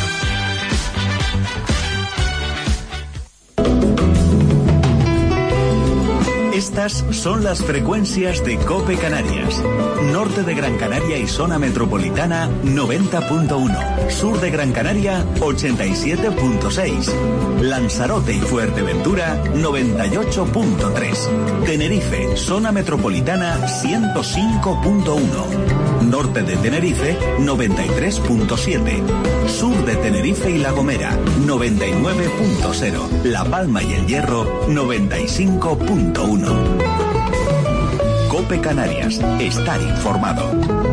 Estas son las frecuencias de COPE Canarias. Norte de Gran Canaria y zona metropolitana 90.1. Sur de Gran Canaria 87.6. Lanzarote y Fuerteventura 98.3. Tenerife, zona metropolitana 105.1. Norte de Tenerife 93.7. Sur de Tenerife y La Gomera 99.0. La Palma y El Hierro 95.1. COPE Canarias. Estar informado.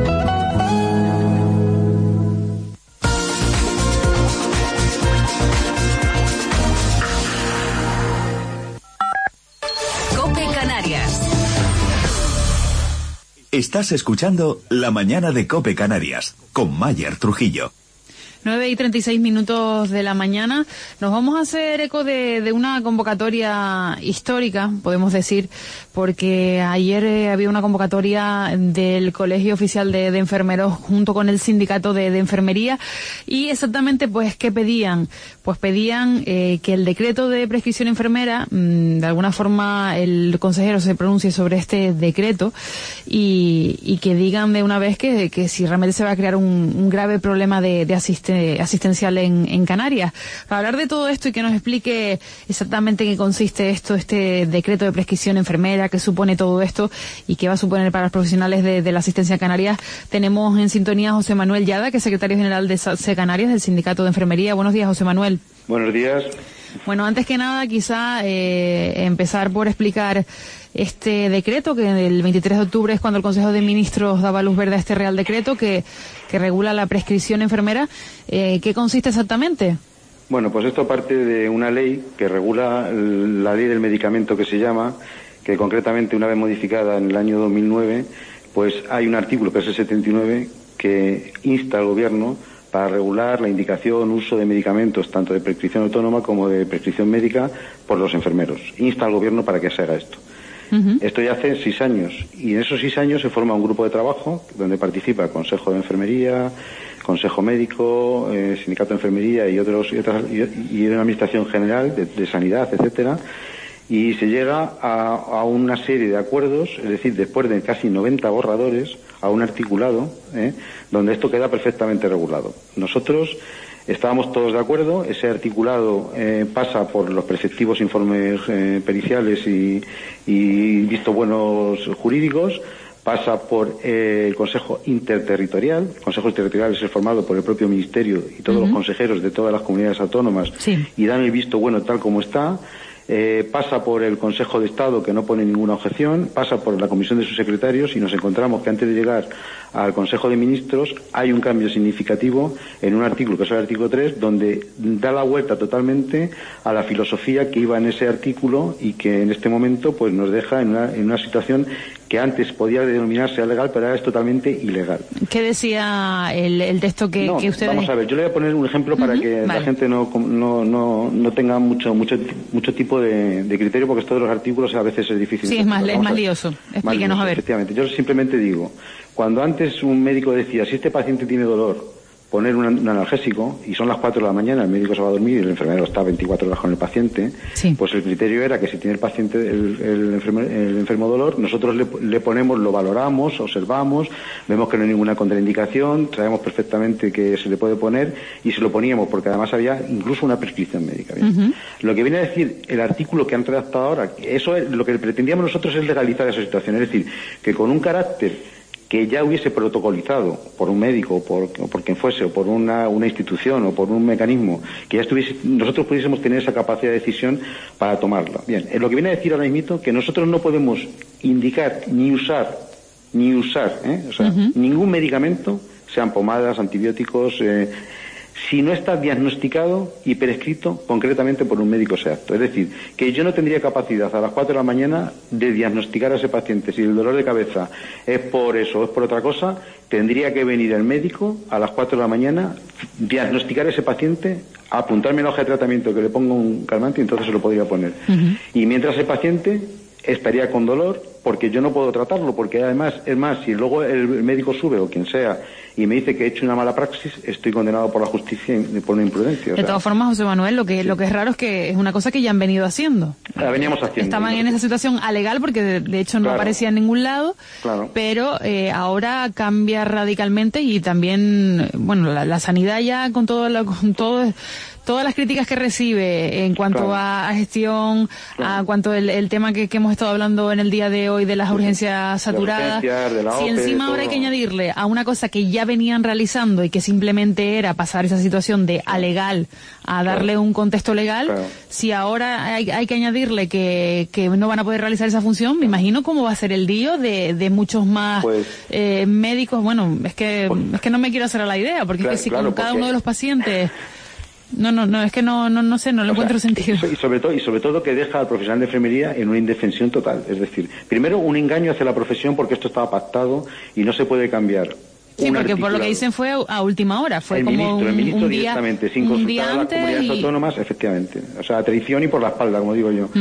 COPE Canarias. Estás escuchando La mañana de COPE Canarias con Mayer Trujillo. 9:36 de la mañana. Nos vamos a hacer eco de una convocatoria histórica, podemos decir, porque ayer había una convocatoria del Colegio Oficial de Enfermeros junto con el Sindicato de Enfermería. Y exactamente, pues, ¿qué pedían? Pues pedían que el decreto de prescripción enfermera, de alguna forma el consejero se pronuncie sobre este decreto y que digan de una vez que si realmente se va a crear un grave problema de asistencial en Canarias. Para hablar de todo esto y que nos explique exactamente en qué consiste este decreto de prescripción enfermera, qué supone todo esto y qué va a suponer para los profesionales de la asistencia en Canarias, tenemos en sintonía a José Manuel Llada, que es secretario general de SATSE Canarias, del Sindicato de Enfermería. Buenos días, José Manuel. Buenos días. Bueno, antes que nada, quizá empezar por explicar este decreto, que el 23 de octubre es cuando el Consejo de Ministros daba luz verde a este Real Decreto que regula la prescripción enfermera. ¿Qué consiste exactamente? Bueno, pues esto parte de una ley que regula la ley del medicamento, que se llama, que concretamente, una vez modificada en el año 2009, pues hay un artículo, que es el 79, que insta al Gobierno para regular la indicación, uso de medicamentos, tanto de prescripción autónoma como de prescripción médica, por los enfermeros. Insta al Gobierno para que se haga esto. Esto ya hace 6 años, y en esos 6 años se forma un grupo de trabajo donde participa el Consejo de Enfermería, Consejo Médico, Sindicato de Enfermería y una Administración General de Sanidad, etcétera, y se llega a una serie de acuerdos, es decir, después de casi 90 borradores, a un articulado, donde esto queda perfectamente regulado. Nosotros estábamos todos de acuerdo. Ese articulado pasa por los preceptivos informes periciales y visto buenos jurídicos, pasa por el Consejo Interterritorial. El Consejo Interterritorial es formado por el propio Ministerio y todos los consejeros de todas las comunidades autónomas, y dan el visto bueno tal como está. Pasa por el Consejo de Estado, que no pone ninguna objeción, pasa por la Comisión de sus secretarios, y nos encontramos que antes de llegar al Consejo de Ministros hay un cambio significativo en un artículo, que es el artículo 3, donde da la vuelta totalmente a la filosofía que iba en ese artículo y que en este momento pues nos deja en una situación que antes podía denominarse legal, pero ahora es totalmente ilegal. ¿Qué decía el texto que ustedes...? Vamos a ver, yo le voy a poner un ejemplo para que la gente no tenga mucho tipo de criterio, porque esto de los artículos a veces es difícil. Sí, es más lioso. Explíquenos, a ver. Efectivamente, yo simplemente digo, cuando antes un médico decía, si este paciente tiene dolor, poner un analgésico, y son las 4 de la mañana, el médico se va a dormir y el enfermero está 24 horas con el paciente, pues el criterio era que si tiene el paciente el enfermo dolor, nosotros le ponemos, lo valoramos, observamos, vemos que no hay ninguna contraindicación, sabemos perfectamente que se le puede poner y se lo poníamos, porque además había incluso una prescripción médica. Lo que viene a decir el artículo que han redactado ahora, eso es lo que pretendíamos nosotros, es legalizar esa situación, es decir, que con un carácter que ya hubiese protocolizado por un médico, por quien fuese, o por una institución, o por un mecanismo, que ya nosotros pudiésemos tener esa capacidad de decisión para tomarla. Bien, lo que viene a decir ahora mismo, que nosotros no podemos indicar ni usar, ningún medicamento, sean pomadas, antibióticos, si no está diagnosticado y prescrito concretamente por un médico exacto. Es decir, que yo no tendría capacidad a las 4 de la mañana de diagnosticar a ese paciente. Si el dolor de cabeza es por eso o es por otra cosa, tendría que venir el médico a las 4 de la mañana, diagnosticar a ese paciente, apuntarme en la hoja de tratamiento que le ponga un calmante y entonces se lo podría poner. Y mientras el paciente estaría con dolor, porque yo no puedo tratarlo, porque además, es más, si luego el médico sube o quien sea y me dice que he hecho una mala praxis, estoy condenado por la justicia y por una imprudencia. De todas formas, José Manuel, lo que es raro es que es una cosa que ya han venido haciendo. La veníamos haciendo. Estaban en esa situación alegal porque de hecho no aparecía en ningún lado, pero ahora cambia radicalmente y también, bueno, la sanidad ya con todas las críticas que recibe en cuanto a gestión, a cuanto el tema que hemos estado hablando en el día de hoy de las urgencias saturadas, si encima ahora hay que añadirle a una cosa que ya venían realizando y que simplemente era pasar esa situación de alegal a darle un contexto legal, si ahora hay que añadirle que no van a poder realizar esa función, me imagino cómo va a ser el lío de muchos más médicos. Bueno, es que no me quiero hacer a la idea, porque es que si con cada uno de los pacientes... No, es que no sé, no le encuentro sentido. Y sobre todo que deja al profesional de enfermería en una indefensión total. Es decir, primero un engaño hacia la profesión porque esto estaba pactado y no se puede cambiar. Sí, porque por lo que dicen fue a última hora, fue el como ministro un día, directamente, sin consultar a las comunidades autónomas, efectivamente. O sea, a traición y por la espalda, como digo yo.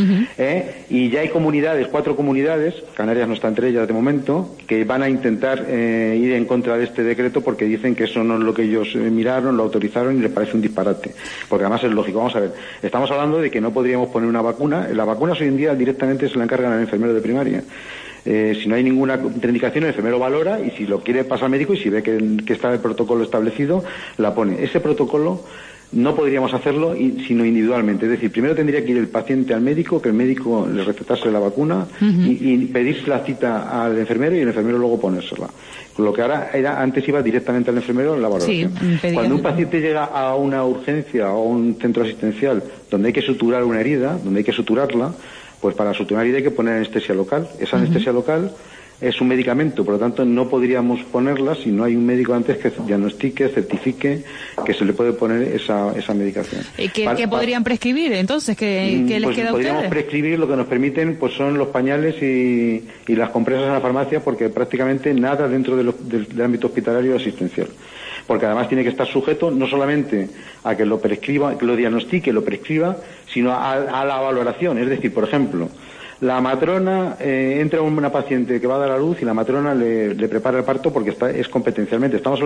Y ya hay 4 comunidades, Canarias no está entre ellas de momento, que van a intentar ir en contra de este decreto porque dicen que eso no es lo que ellos miraron, lo autorizaron y les parece un disparate. Porque además es lógico. Vamos a ver, estamos hablando de que no podríamos poner una vacuna. La vacuna hoy en día directamente se la encargan al enfermero de primaria. Si no hay ninguna contraindicación, el enfermero valora y si lo quiere pasa al médico y si ve que está el protocolo establecido, la pone. Ese protocolo no podríamos hacerlo sino individualmente. Es decir, primero tendría que ir el paciente al médico, que el médico le recetase la vacuna y pedirse la cita al enfermero y el enfermero luego ponérsela. Lo que ahora antes iba directamente al enfermero en la valoración. Cuando un paciente llega a una urgencia o a un centro asistencial donde hay que suturar una herida, donde hay que suturarla, pues para suturar herida hay que poner anestesia local. Esa anestesia local es un medicamento, por lo tanto no podríamos ponerla si no hay un médico antes que diagnostique, certifique que se le puede poner esa medicación. ¿Qué podrían prescribir entonces? ¿Qué les queda a ustedes? Podríamos prescribir, lo que nos permiten pues son los pañales y las compresas en la farmacia, porque prácticamente nada dentro del ámbito hospitalario asistencial. Porque además tiene que estar sujeto no solamente a que lo prescriba, que lo diagnostique, lo prescriba, sino a la valoración. Es decir, por ejemplo, la matrona entra una paciente que va a dar a luz y la matrona le prepara el parto porque es competencialmente. Estamos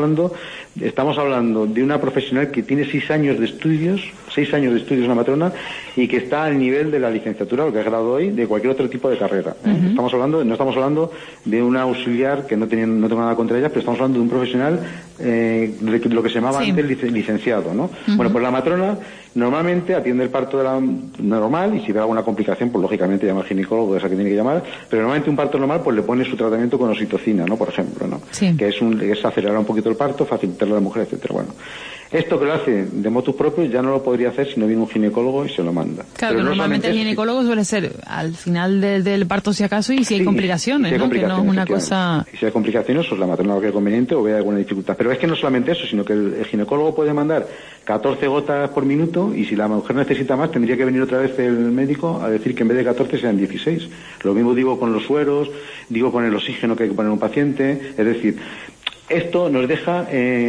hablando de una profesional que tiene 6 años de estudios una matrona, y que está al nivel de la licenciatura, lo que es grado hoy, de cualquier otro tipo de carrera. No estamos hablando de una auxiliar que no tengo nada contra ella, pero estamos hablando de un profesional de lo que se llamaba antes licenciado, ¿no? Bueno, pues la matrona normalmente atiende el parto normal, y si ve alguna complicación, pues lógicamente llama al ginecólogo, esa que tiene que llamar, pero normalmente un parto normal pues le pone su tratamiento con oxitocina, ¿no? Por ejemplo, ¿no? Que es acelerar un poquito el parto, facilitarlo a la mujer, etcétera. Bueno, Esto que lo hace de motus propio ya no lo podría hacer si no viene un ginecólogo y se lo manda. Claro, pero normalmente el ginecólogo suele ser al final del parto si acaso y si hay complicaciones, ¿no? Que no es una cosa... Y si hay complicaciones, pues la matrona lo que es conveniente o vea alguna dificultad. Pero es que no solamente eso, sino que el ginecólogo puede mandar 14 gotas por minuto y si la mujer necesita más tendría que venir otra vez el médico a decir que en vez de 14 sean 16. Lo mismo digo con los sueros, digo con el oxígeno que hay que poner a un paciente, es decir... Esto nos deja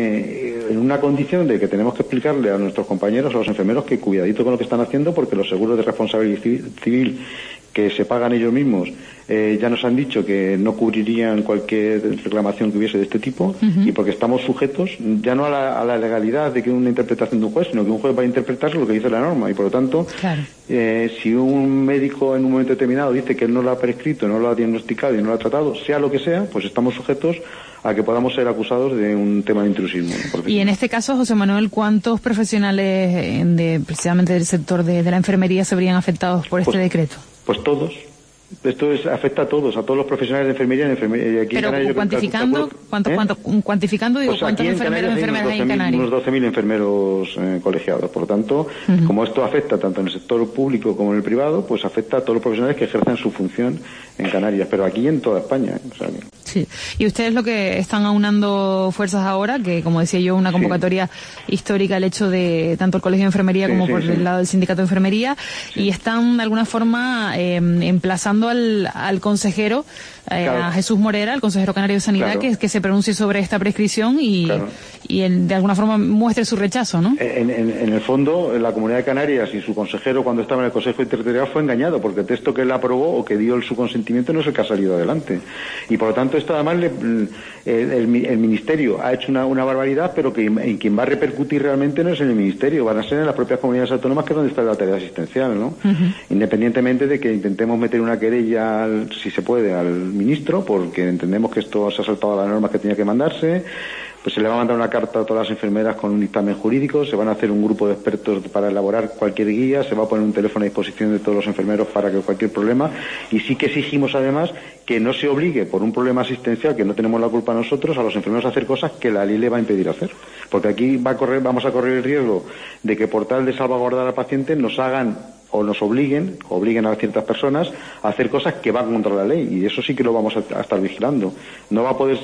en una condición de que tenemos que explicarle a nuestros compañeros, a los enfermeros, que cuidadito con lo que están haciendo, porque los seguros de responsabilidad civil que se pagan ellos mismos ya nos han dicho que no cubrirían cualquier reclamación que hubiese de este tipo, y porque estamos sujetos ya no a la legalidad de que una interpretación de un juez, sino que un juez va a interpretar lo que dice la norma, y por lo tanto, claro. Si un médico en un momento determinado dice que él no lo ha prescrito, no lo ha diagnosticado y no lo ha tratado, sea lo que sea, pues estamos sujetos a que podamos ser acusados de un tema de intrusismo. Y en este caso, José Manuel, ¿cuántos profesionales precisamente del sector de la enfermería se verían afectados por este decreto? Pues todos. Esto afecta a todos los profesionales de enfermería. Aquí pero en cuantificando, cuantificando, digo, pues ¿cuántos enfermeros y enfermeras hay en Canarias? Unos 12.000 enfermeros colegiados. Por lo tanto, como esto afecta tanto en el sector público como en el privado, pues afecta a todos los profesionales que ejercen su función en Canarias, pero aquí en toda España. O sea, sí. Y ustedes lo que están aunando fuerzas ahora, que como decía yo, una convocatoria histórica, el hecho de tanto el Colegio de Enfermería como por el lado del Sindicato de Enfermería, y están de alguna forma emplazando al consejero, claro. A Jesús Morera, el consejero canario de Sanidad, claro. que se pronuncie sobre esta prescripción y él, de alguna forma muestre su rechazo, ¿no? En el fondo, la Comunidad de Canarias y su consejero, cuando estaba en el Consejo Interterritorial, fue engañado, porque el texto que él aprobó o que dio su consentimiento no es el que ha salido adelante. Y por lo tanto, esto además el Ministerio ha hecho una barbaridad, pero que en quien va a repercutir realmente no es en el Ministerio, van a ser en las propias comunidades autónomas, que es donde está la tarea asistencial, ¿no? Independientemente de que intentemos meter una querella, si se puede, al ministro, porque entendemos que esto se ha saltado a las normas que tenía que mandarse, pues se le va a mandar una carta a todas las enfermeras con un dictamen jurídico, se van a hacer un grupo de expertos para elaborar cualquier guía, se va a poner un teléfono a disposición de todos los enfermeros para que cualquier problema, y sí que exigimos además que no se obligue por un problema asistencial, que no tenemos la culpa nosotros, a los enfermeros a hacer cosas que la ley le va a impedir hacer, porque aquí vamos a correr el riesgo de que por tal de salvaguardar al paciente nos hagan o nos obliguen a ciertas personas a hacer cosas que van contra la ley, y eso sí que lo vamos a estar vigilando. No va a poder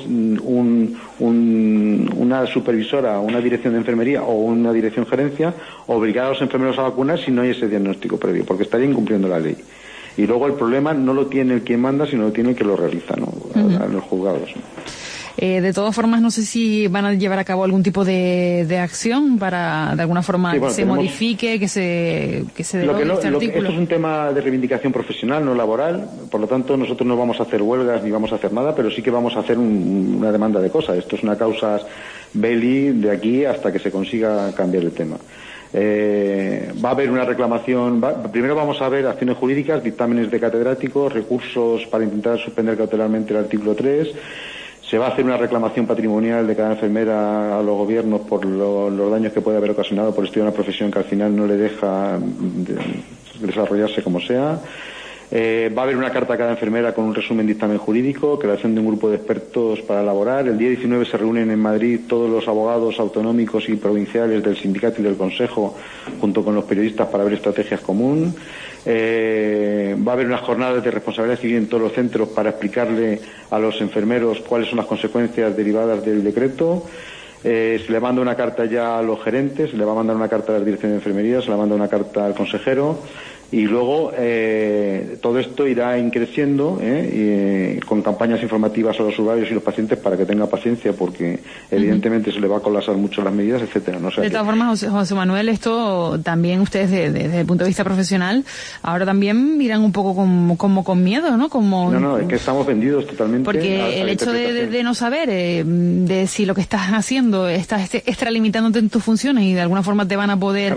una supervisora, una dirección de enfermería o una dirección gerencia obligar a los enfermeros a vacunar si no hay ese diagnóstico previo, porque estaría incumpliendo la ley. Y luego el problema no lo tiene el quien manda, sino lo tiene el que lo realiza, ¿no? A los juzgados, ¿no? De todas formas, no sé si van a llevar a cabo algún tipo de acción para, de alguna forma, que se modifique, que se derogue este artículo. Esto es un tema de reivindicación profesional, no laboral. Por lo tanto, nosotros no vamos a hacer huelgas ni vamos a hacer nada, pero sí que vamos a hacer una demanda de cosas. Esto es una causa belli de aquí hasta que se consiga cambiar el tema. Va a haber una reclamación, primero vamos a ver acciones jurídicas, dictámenes de catedráticos, recursos para intentar suspender cautelarmente el artículo 3. Se va a hacer una reclamación patrimonial de cada enfermera a los gobiernos por los daños que puede haber ocasionado por estudiar una profesión que al final no le deja desarrollarse como sea. Va a haber una carta a cada enfermera con un resumen de dictamen jurídico, creación de un grupo de expertos para elaborar. El día 19 se reúnen en Madrid todos los abogados autonómicos y provinciales del sindicato y del consejo, junto con los periodistas, para ver estrategias comunes. Va a haber unas jornadas de responsabilidad civil en todos los centros para explicarle a los enfermeros cuáles son las consecuencias derivadas del decreto. Se le manda una carta ya a los gerentes, se le va a mandar una carta a la dirección de enfermería, se le manda una carta al consejero, y luego todo esto irá increciendo con campañas informativas a los usuarios y los pacientes para que tengan paciencia, porque evidentemente se le va a colapsar mucho las medidas, etcétera. ¿No? O sea, de todas formas, José Manuel, esto también ustedes desde el punto de vista profesional ahora también miran un poco como con miedo, ¿no? No, es que estamos vendidos totalmente. Porque el hecho de no saber de si lo que estás haciendo estás extralimitándote en tus funciones y de alguna forma te van a poder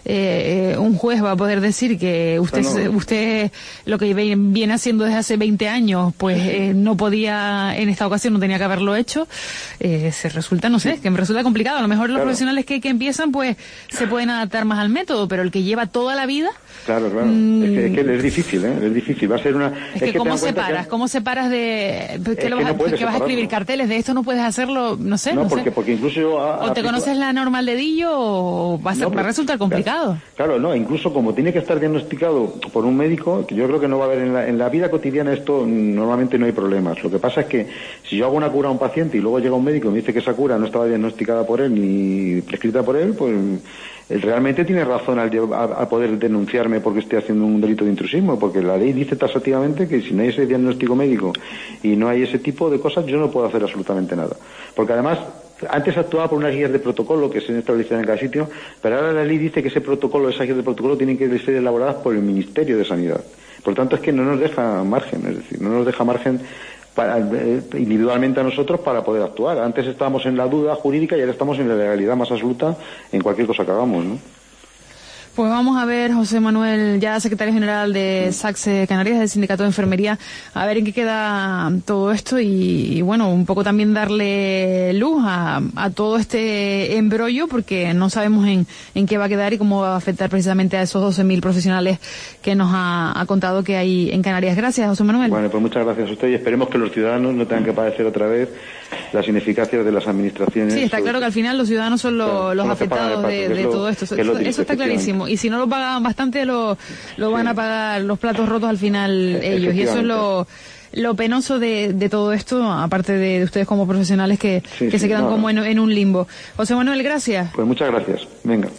un juez va a poder decir que usted lo que viene haciendo desde hace 20 años, pues no podía, en esta ocasión no tenía que haberlo hecho, se resulta, no sé, que me resulta complicado. A lo mejor los profesionales que empiezan, pues se pueden adaptar más al método, pero el que lleva toda la vida... Claro. Es que es difícil, es difícil. Va a ser una... Es que ¿cómo separas? ¿Cómo separas de... ¿Qué vas a escribir? ¿Carteles? ¿De esto no puedes hacerlo? No sé. Porque incluso yo... ¿O te conoces la norma al dedillo o va a resultar complicado? Claro, incluso como tiene que estar diagnosticado por un médico, que yo creo que no va a haber en la vida cotidiana esto, normalmente no hay problemas. Lo que pasa es que si yo hago una cura a un paciente y luego llega un médico y me dice que esa cura no estaba diagnosticada por él ni prescrita por él, pues... Él realmente tiene razón al poder denunciarme porque estoy haciendo un delito de intrusismo, porque la ley dice taxativamente que si no hay ese diagnóstico médico y no hay ese tipo de cosas, yo no puedo hacer absolutamente nada. Porque además, antes actuaba por unas guías de protocolo que se establecían en cada sitio, pero ahora la ley dice que esas guías de protocolo tienen que ser elaboradas por el Ministerio de Sanidad. Por tanto, es que no nos deja margen, es decir, no nos deja margen individualmente a nosotros para poder actuar. Antes estábamos en la duda jurídica y ahora estamos en la legalidad más absoluta en cualquier cosa que hagamos, ¿no? Pues vamos a ver, José Manuel, ya secretario general de SACSE Canarias, del Sindicato de Enfermería, a ver en qué queda todo esto y bueno, un poco también darle luz a todo este embrollo, porque no sabemos en qué va a quedar y cómo va a afectar precisamente a esos 12.000 profesionales que nos ha contado que hay en Canarias. Gracias, José Manuel. Bueno, pues muchas gracias a usted y esperemos que los ciudadanos no tengan que padecer otra vez las ineficacias de las administraciones. Sí, está claro que al final los ciudadanos son los afectados de todo esto. Eso está clarísimo. Y si no lo pagan bastante, lo van a pagar los platos rotos al final ellos. Y eso es lo penoso de todo esto, aparte de ustedes como profesionales que se quedan como en un limbo. José Manuel, gracias. Pues muchas gracias. Venga.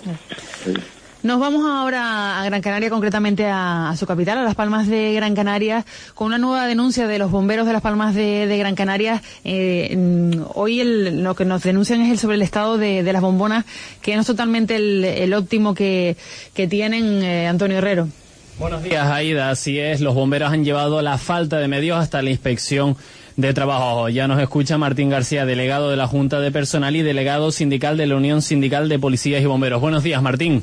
Nos vamos ahora a Gran Canaria, concretamente a su capital, a Las Palmas de Gran Canaria, con una nueva denuncia de los bomberos de Las Palmas de Gran Canaria. Hoy lo que nos denuncian es sobre el estado de las bombonas, que no es totalmente el óptimo que tienen. Antonio Herrero. Buenos días, Aida. Así es, los bomberos han llevado la falta de medios hasta la inspección de trabajo. Ya nos escucha Martín García, delegado de la Junta de Personal y delegado sindical de la Unión Sindical de Policías y Bomberos. Buenos días, Martín.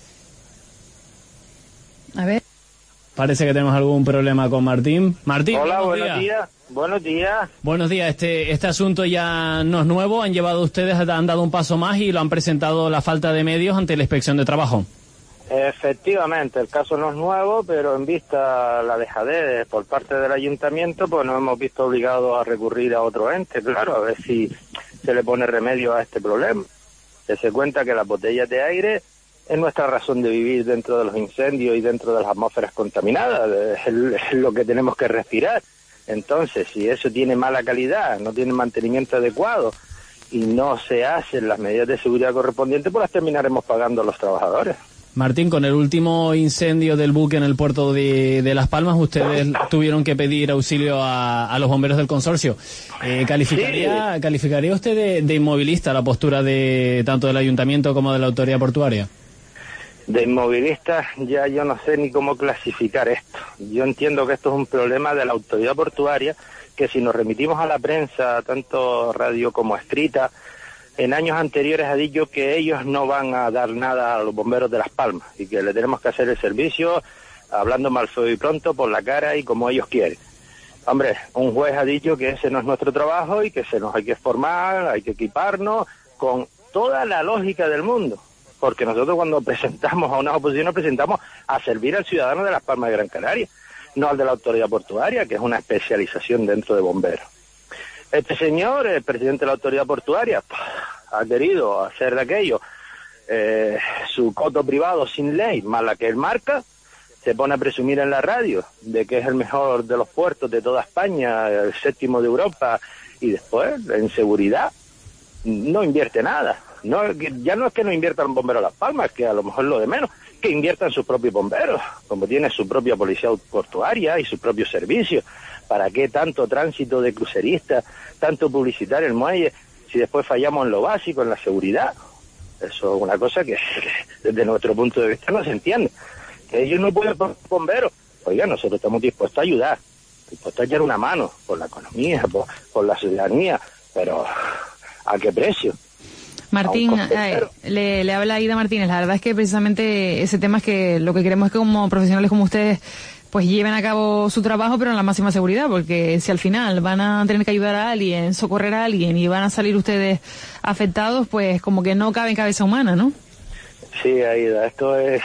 A ver. Parece que tenemos algún problema con Martín. Martín, hola, buenos días. Buenos días. Buenos días. Este asunto ya no es nuevo. Han dado un paso más y lo han presentado la falta de medios ante la inspección de trabajo. Efectivamente, el caso no es nuevo, pero en vista la dejadez por parte del ayuntamiento, pues nos hemos visto obligados a recurrir a otro ente, claro, a ver si se le pone remedio a este problema. Se cuenta que las botellas de aire es nuestra razón de vivir dentro de los incendios y dentro de las atmósferas contaminadas, es lo que tenemos que respirar. Entonces, si eso tiene mala calidad, no tiene mantenimiento adecuado y no se hacen las medidas de seguridad correspondientes, pues las terminaremos pagando a los trabajadores. Martín, con el último incendio del buque en el puerto de Las Palmas, ustedes tuvieron que pedir auxilio a los bomberos del consorcio. ¿Calificaría usted de inmovilista la postura de tanto del ayuntamiento como de la autoridad portuaria? De inmovilista ya yo no sé ni cómo clasificar esto. Yo entiendo que esto es un problema de la autoridad portuaria, que si nos remitimos a la prensa, tanto radio como escrita, en años anteriores ha dicho que ellos no van a dar nada a los bomberos de Las Palmas y que le tenemos que hacer el servicio hablando mal feo y pronto por la cara y como ellos quieren. Hombre, un juez ha dicho que ese no es nuestro trabajo y que se nos hay que formar, hay que equiparnos con toda la lógica del mundo. Porque nosotros cuando presentamos a una oposición nos presentamos a servir al ciudadano de Las Palmas de Gran Canaria, no al de la autoridad portuaria, que es una especialización dentro de bomberos. Este señor, el presidente de la autoridad portuaria, ha querido hacer de aquello su coto privado sin ley, más la que él marca, se pone a presumir en la radio de que es el mejor de los puertos de toda España, el 7º de Europa, y después, en seguridad, no invierte nada. No, ya no es que no inviertan un bombero a Las Palmas, que a lo mejor es lo de menos, que inviertan sus propios bomberos, como tiene su propia policía portuaria y su propio servicio. ¿Para qué tanto tránsito de cruceristas, tanto publicitar el muelle, si después fallamos en lo básico, en la seguridad? Eso es una cosa que desde nuestro punto de vista no se entiende. Que ellos no pueden poner bomberos. Oiga, nosotros estamos dispuestos a ayudar, dispuestos a echar una mano por la economía, por la ciudadanía, pero ¿a qué precio? Martín, le habla Aida Martínez. La verdad es que precisamente ese tema es que lo que queremos es que como profesionales como ustedes pues lleven a cabo su trabajo, pero en la máxima seguridad, porque si al final van a tener que ayudar a alguien, socorrer a alguien y van a salir ustedes afectados, pues como que no cabe en cabeza humana, ¿no? Sí, Aida, esto es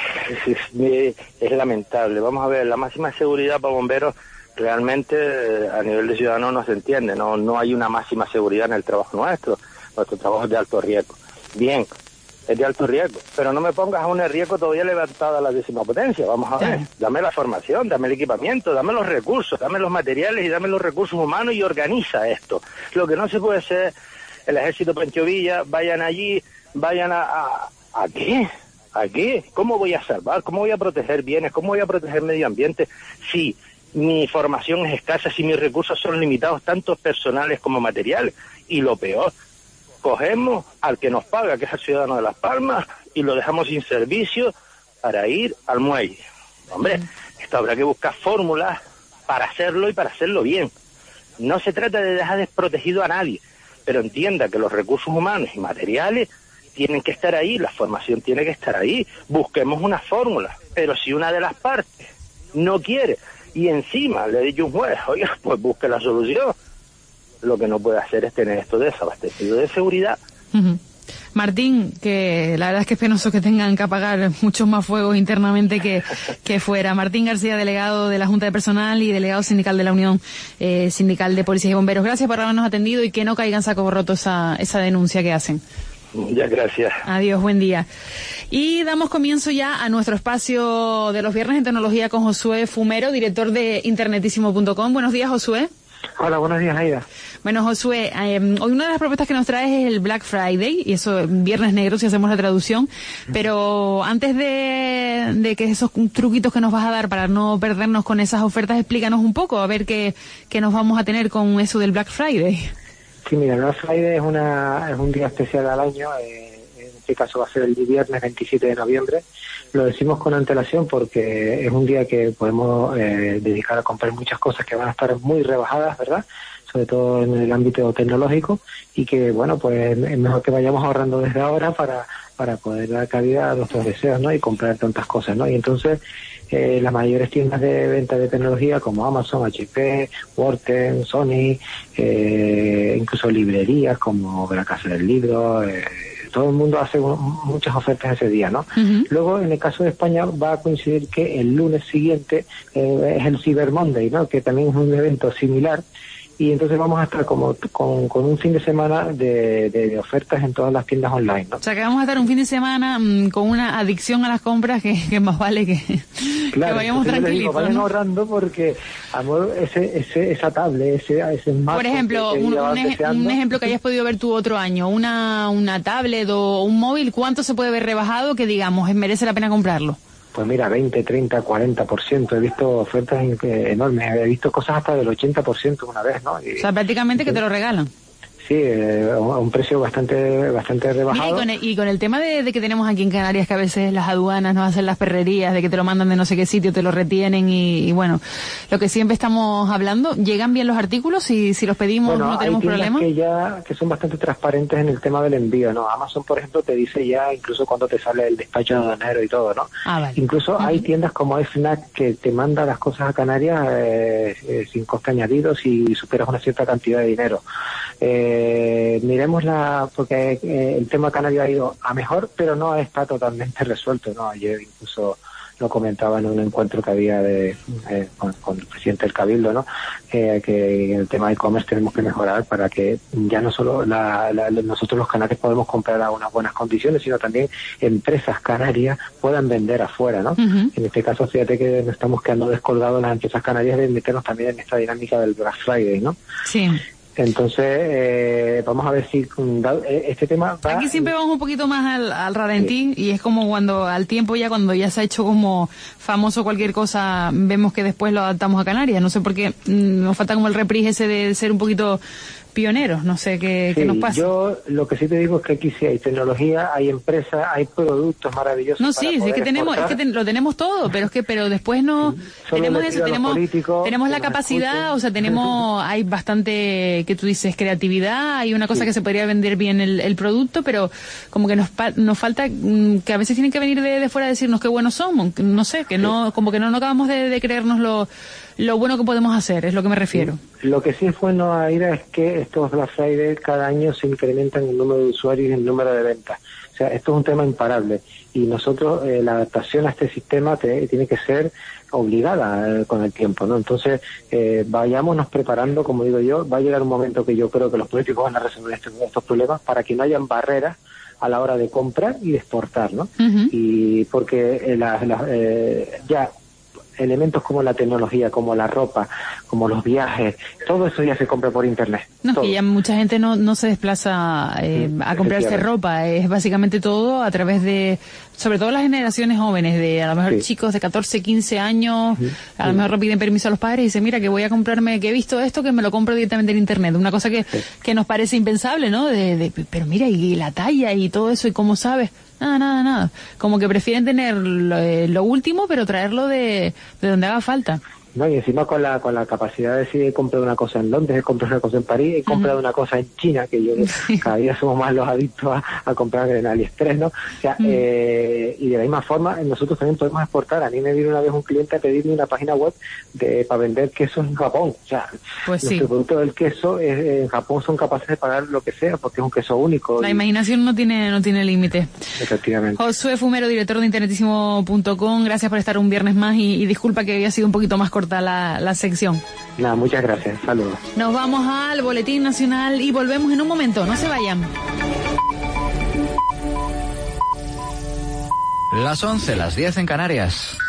lamentable. Vamos a ver, la máxima seguridad para bomberos realmente a nivel de ciudadano no se entiende, no hay una máxima seguridad en el trabajo nuestro trabajo es de alto riesgo. Bien, es de alto riesgo, pero no me pongas a un riesgo todavía levantado a la 10ª potencia. Vamos a ver, dame la formación, dame el equipamiento, dame los recursos, dame los materiales y dame los recursos humanos y organiza esto. Lo que no se puede ser, el ejército Pancho Villa, vayan allí, vayan ¿a qué? ¿A qué? ¿Cómo voy a salvar? ¿Cómo voy a proteger bienes? ¿Cómo voy a proteger medio ambiente? Si mi formación es escasa, si mis recursos son limitados, tanto personales como materiales. Y lo peor, cogemos al que nos paga, que es el ciudadano de Las Palmas, y lo dejamos sin servicio para ir al muelle. Hombre, esto habrá que buscar fórmulas para hacerlo y para hacerlo bien. No se trata de dejar desprotegido a nadie, pero entienda que los recursos humanos y materiales tienen que estar ahí, la formación tiene que estar ahí. Busquemos una fórmula, pero si una de las partes no quiere y encima le dice un juez, oiga, pues busque la solución. Lo que no puede hacer es tener esto desabastecido de seguridad. Martín, que la verdad es que es penoso que tengan que apagar muchos más fuegos internamente que fuera. Martín García, delegado de la Junta de Personal y delegado sindical de la Unión Sindical de Policías y Bomberos. Gracias por habernos atendido y que no caigan saco roto esa denuncia que hacen. Ya, gracias. Adiós, buen día. Y damos comienzo ya a nuestro espacio de los viernes en tecnología con Josué Fumero, director de internetísimo.com. Buenos días, Josué. Hola, buenos días, Aida. Bueno, Josué, hoy una de las propuestas que nos traes es el Black Friday, y eso, Viernes Negro, si hacemos la traducción, pero antes de que esos truquitos que nos vas a dar para no perdernos con esas ofertas, explícanos un poco, a ver qué nos vamos a tener con eso del Black Friday. Sí, mira, el Black Friday es un día especial al año, en este caso va a ser el viernes 27 de noviembre. Lo decimos con antelación porque es un día que podemos dedicar a comprar muchas cosas que van a estar muy rebajadas, ¿verdad? Sobre todo en el ámbito tecnológico, y que, bueno, pues es mejor que vayamos ahorrando desde ahora para poder dar cabida a nuestros deseos, ¿no? Y comprar tantas cosas, ¿no? Y entonces las mayores tiendas de venta de tecnología como Amazon, HP, Worten, Sony, incluso librerías como la Casa del Libro, todo el mundo hace muchas ofertas ese día, ¿no? Luego, en el caso de España, va a coincidir que el lunes siguiente es el Cyber Monday, ¿no? Que también es un evento similar. Y entonces vamos a estar como con un fin de semana de ofertas en todas las tiendas online, ¿no? O sea, que vamos a estar un fin de semana con una adicción a las compras que más vale que vayamos tranquilitos, vayan ¿no? ahorrando porque, amor, esa tablet, ese Mac. Por ejemplo, un ejemplo que hayas podido ver tú otro año, una tablet o un móvil, ¿cuánto se puede ver rebajado que digamos merece la pena comprarlo? Pues mira, 20, 30, 40%. He visto ofertas enormes. He visto cosas hasta del 80% una vez, ¿no? O sea, prácticamente que te lo regalan. Sí, a un precio bastante rebajado. Mira, y con el tema de que tenemos aquí en Canarias, que a veces las aduanas nos hacen las perrerías, de que te lo mandan de no sé qué sitio, te lo retienen y bueno, lo que siempre estamos hablando, ¿llegan bien los artículos? Y si los pedimos no tenemos problema. Que son bastante transparentes en el tema del envío, ¿no? Amazon, por ejemplo, te dice ya incluso cuando te sale el despacho aduanero y todo, ¿no? Vale. Incluso hay tiendas como FNAC que te manda las cosas a Canarias sin coste añadido si superas una cierta cantidad de dinero. Miremosla, porque el tema canario ha ido a mejor, pero no está totalmente resuelto, ¿no? Ayer incluso lo comentaba en un encuentro que había con el presidente del Cabildo, ¿no? Que en el tema de e-commerce tenemos que mejorar para que ya no solo nosotros los canarios podemos comprar a unas buenas condiciones, sino también empresas canarias puedan vender afuera, ¿no? En este caso, fíjate que nos estamos quedando descolgados las empresas canarias de meternos también en esta dinámica del Black Friday, ¿no? Sí. Entonces, vamos a ver si este tema va... Aquí siempre vamos un poquito más al ralentí, y es como cuando al tiempo ya, cuando ya se ha hecho como famoso cualquier cosa, vemos que después lo adaptamos a Canarias. No sé por qué nos falta como el reprise ese de ser un poquito pioneros. No sé qué nos pasa. Yo lo que sí te digo es que aquí sí hay tecnología, hay empresas, hay productos maravillosos. No, sí, es que lo tenemos todo, pero después no tenemos eso, tenemos la capacidad, o sea, hay bastante, que tú dices, creatividad, hay una cosa que se podría vender bien el producto, pero como que nos falta, que a veces tienen que venir de fuera a decirnos qué buenos somos, no sé, que no, como que no acabamos de creernos lo bueno que podemos hacer, es lo que me refiero. Lo que sí es bueno, Aida, es que estos Black Friday cada año se incrementan el número de usuarios y el número de ventas. O sea, esto es un tema imparable y nosotros, la adaptación a este sistema tiene que ser obligada con el tiempo, ¿no? Entonces, vayámonos preparando, como digo yo, va a llegar un momento que yo creo que los políticos van a resolver estos problemas para que no hayan barreras a la hora de comprar y de exportar, ¿no? Uh-huh. Y porque ya elementos como la tecnología, como la ropa, como los viajes, todo eso ya se compra por internet. No, es que ya mucha gente no se desplaza a comprarse ropa, es básicamente todo a través de, sobre todo las generaciones jóvenes, de a lo mejor chicos de 14, 15 años, a lo mejor piden permiso a los padres y dicen, mira, que voy a comprarme, que he visto esto, que me lo compro directamente en internet. Una cosa que nos parece impensable, ¿no? Pero mira, y la talla y todo eso, y cómo sabes. Nada. Como que prefieren tener lo último, pero traerlo de donde haga falta. No, y encima con la capacidad de decir, he comprado una cosa en Londres, he comprado una cosa en París, he comprado una cosa en China, que yo cada día somos más los adictos a comprar en AliExpress, ¿no? O sea, y de la misma forma, nosotros también podemos exportar. A mí me vino una vez un cliente a pedirme una página web para vender quesos en Japón. O sea, nuestro producto del queso en Japón son capaces de pagar lo que sea, porque es un queso único. La imaginación no tiene límite. Efectivamente. Josué Fumero, director de internetísimo.com, gracias por estar un viernes más y disculpa que había sido un poquito más corta la sección. Nada, muchas gracias. Saludos. Nos vamos al Boletín Nacional y volvemos en un momento. No se vayan. Las 11, las 10 en Canarias.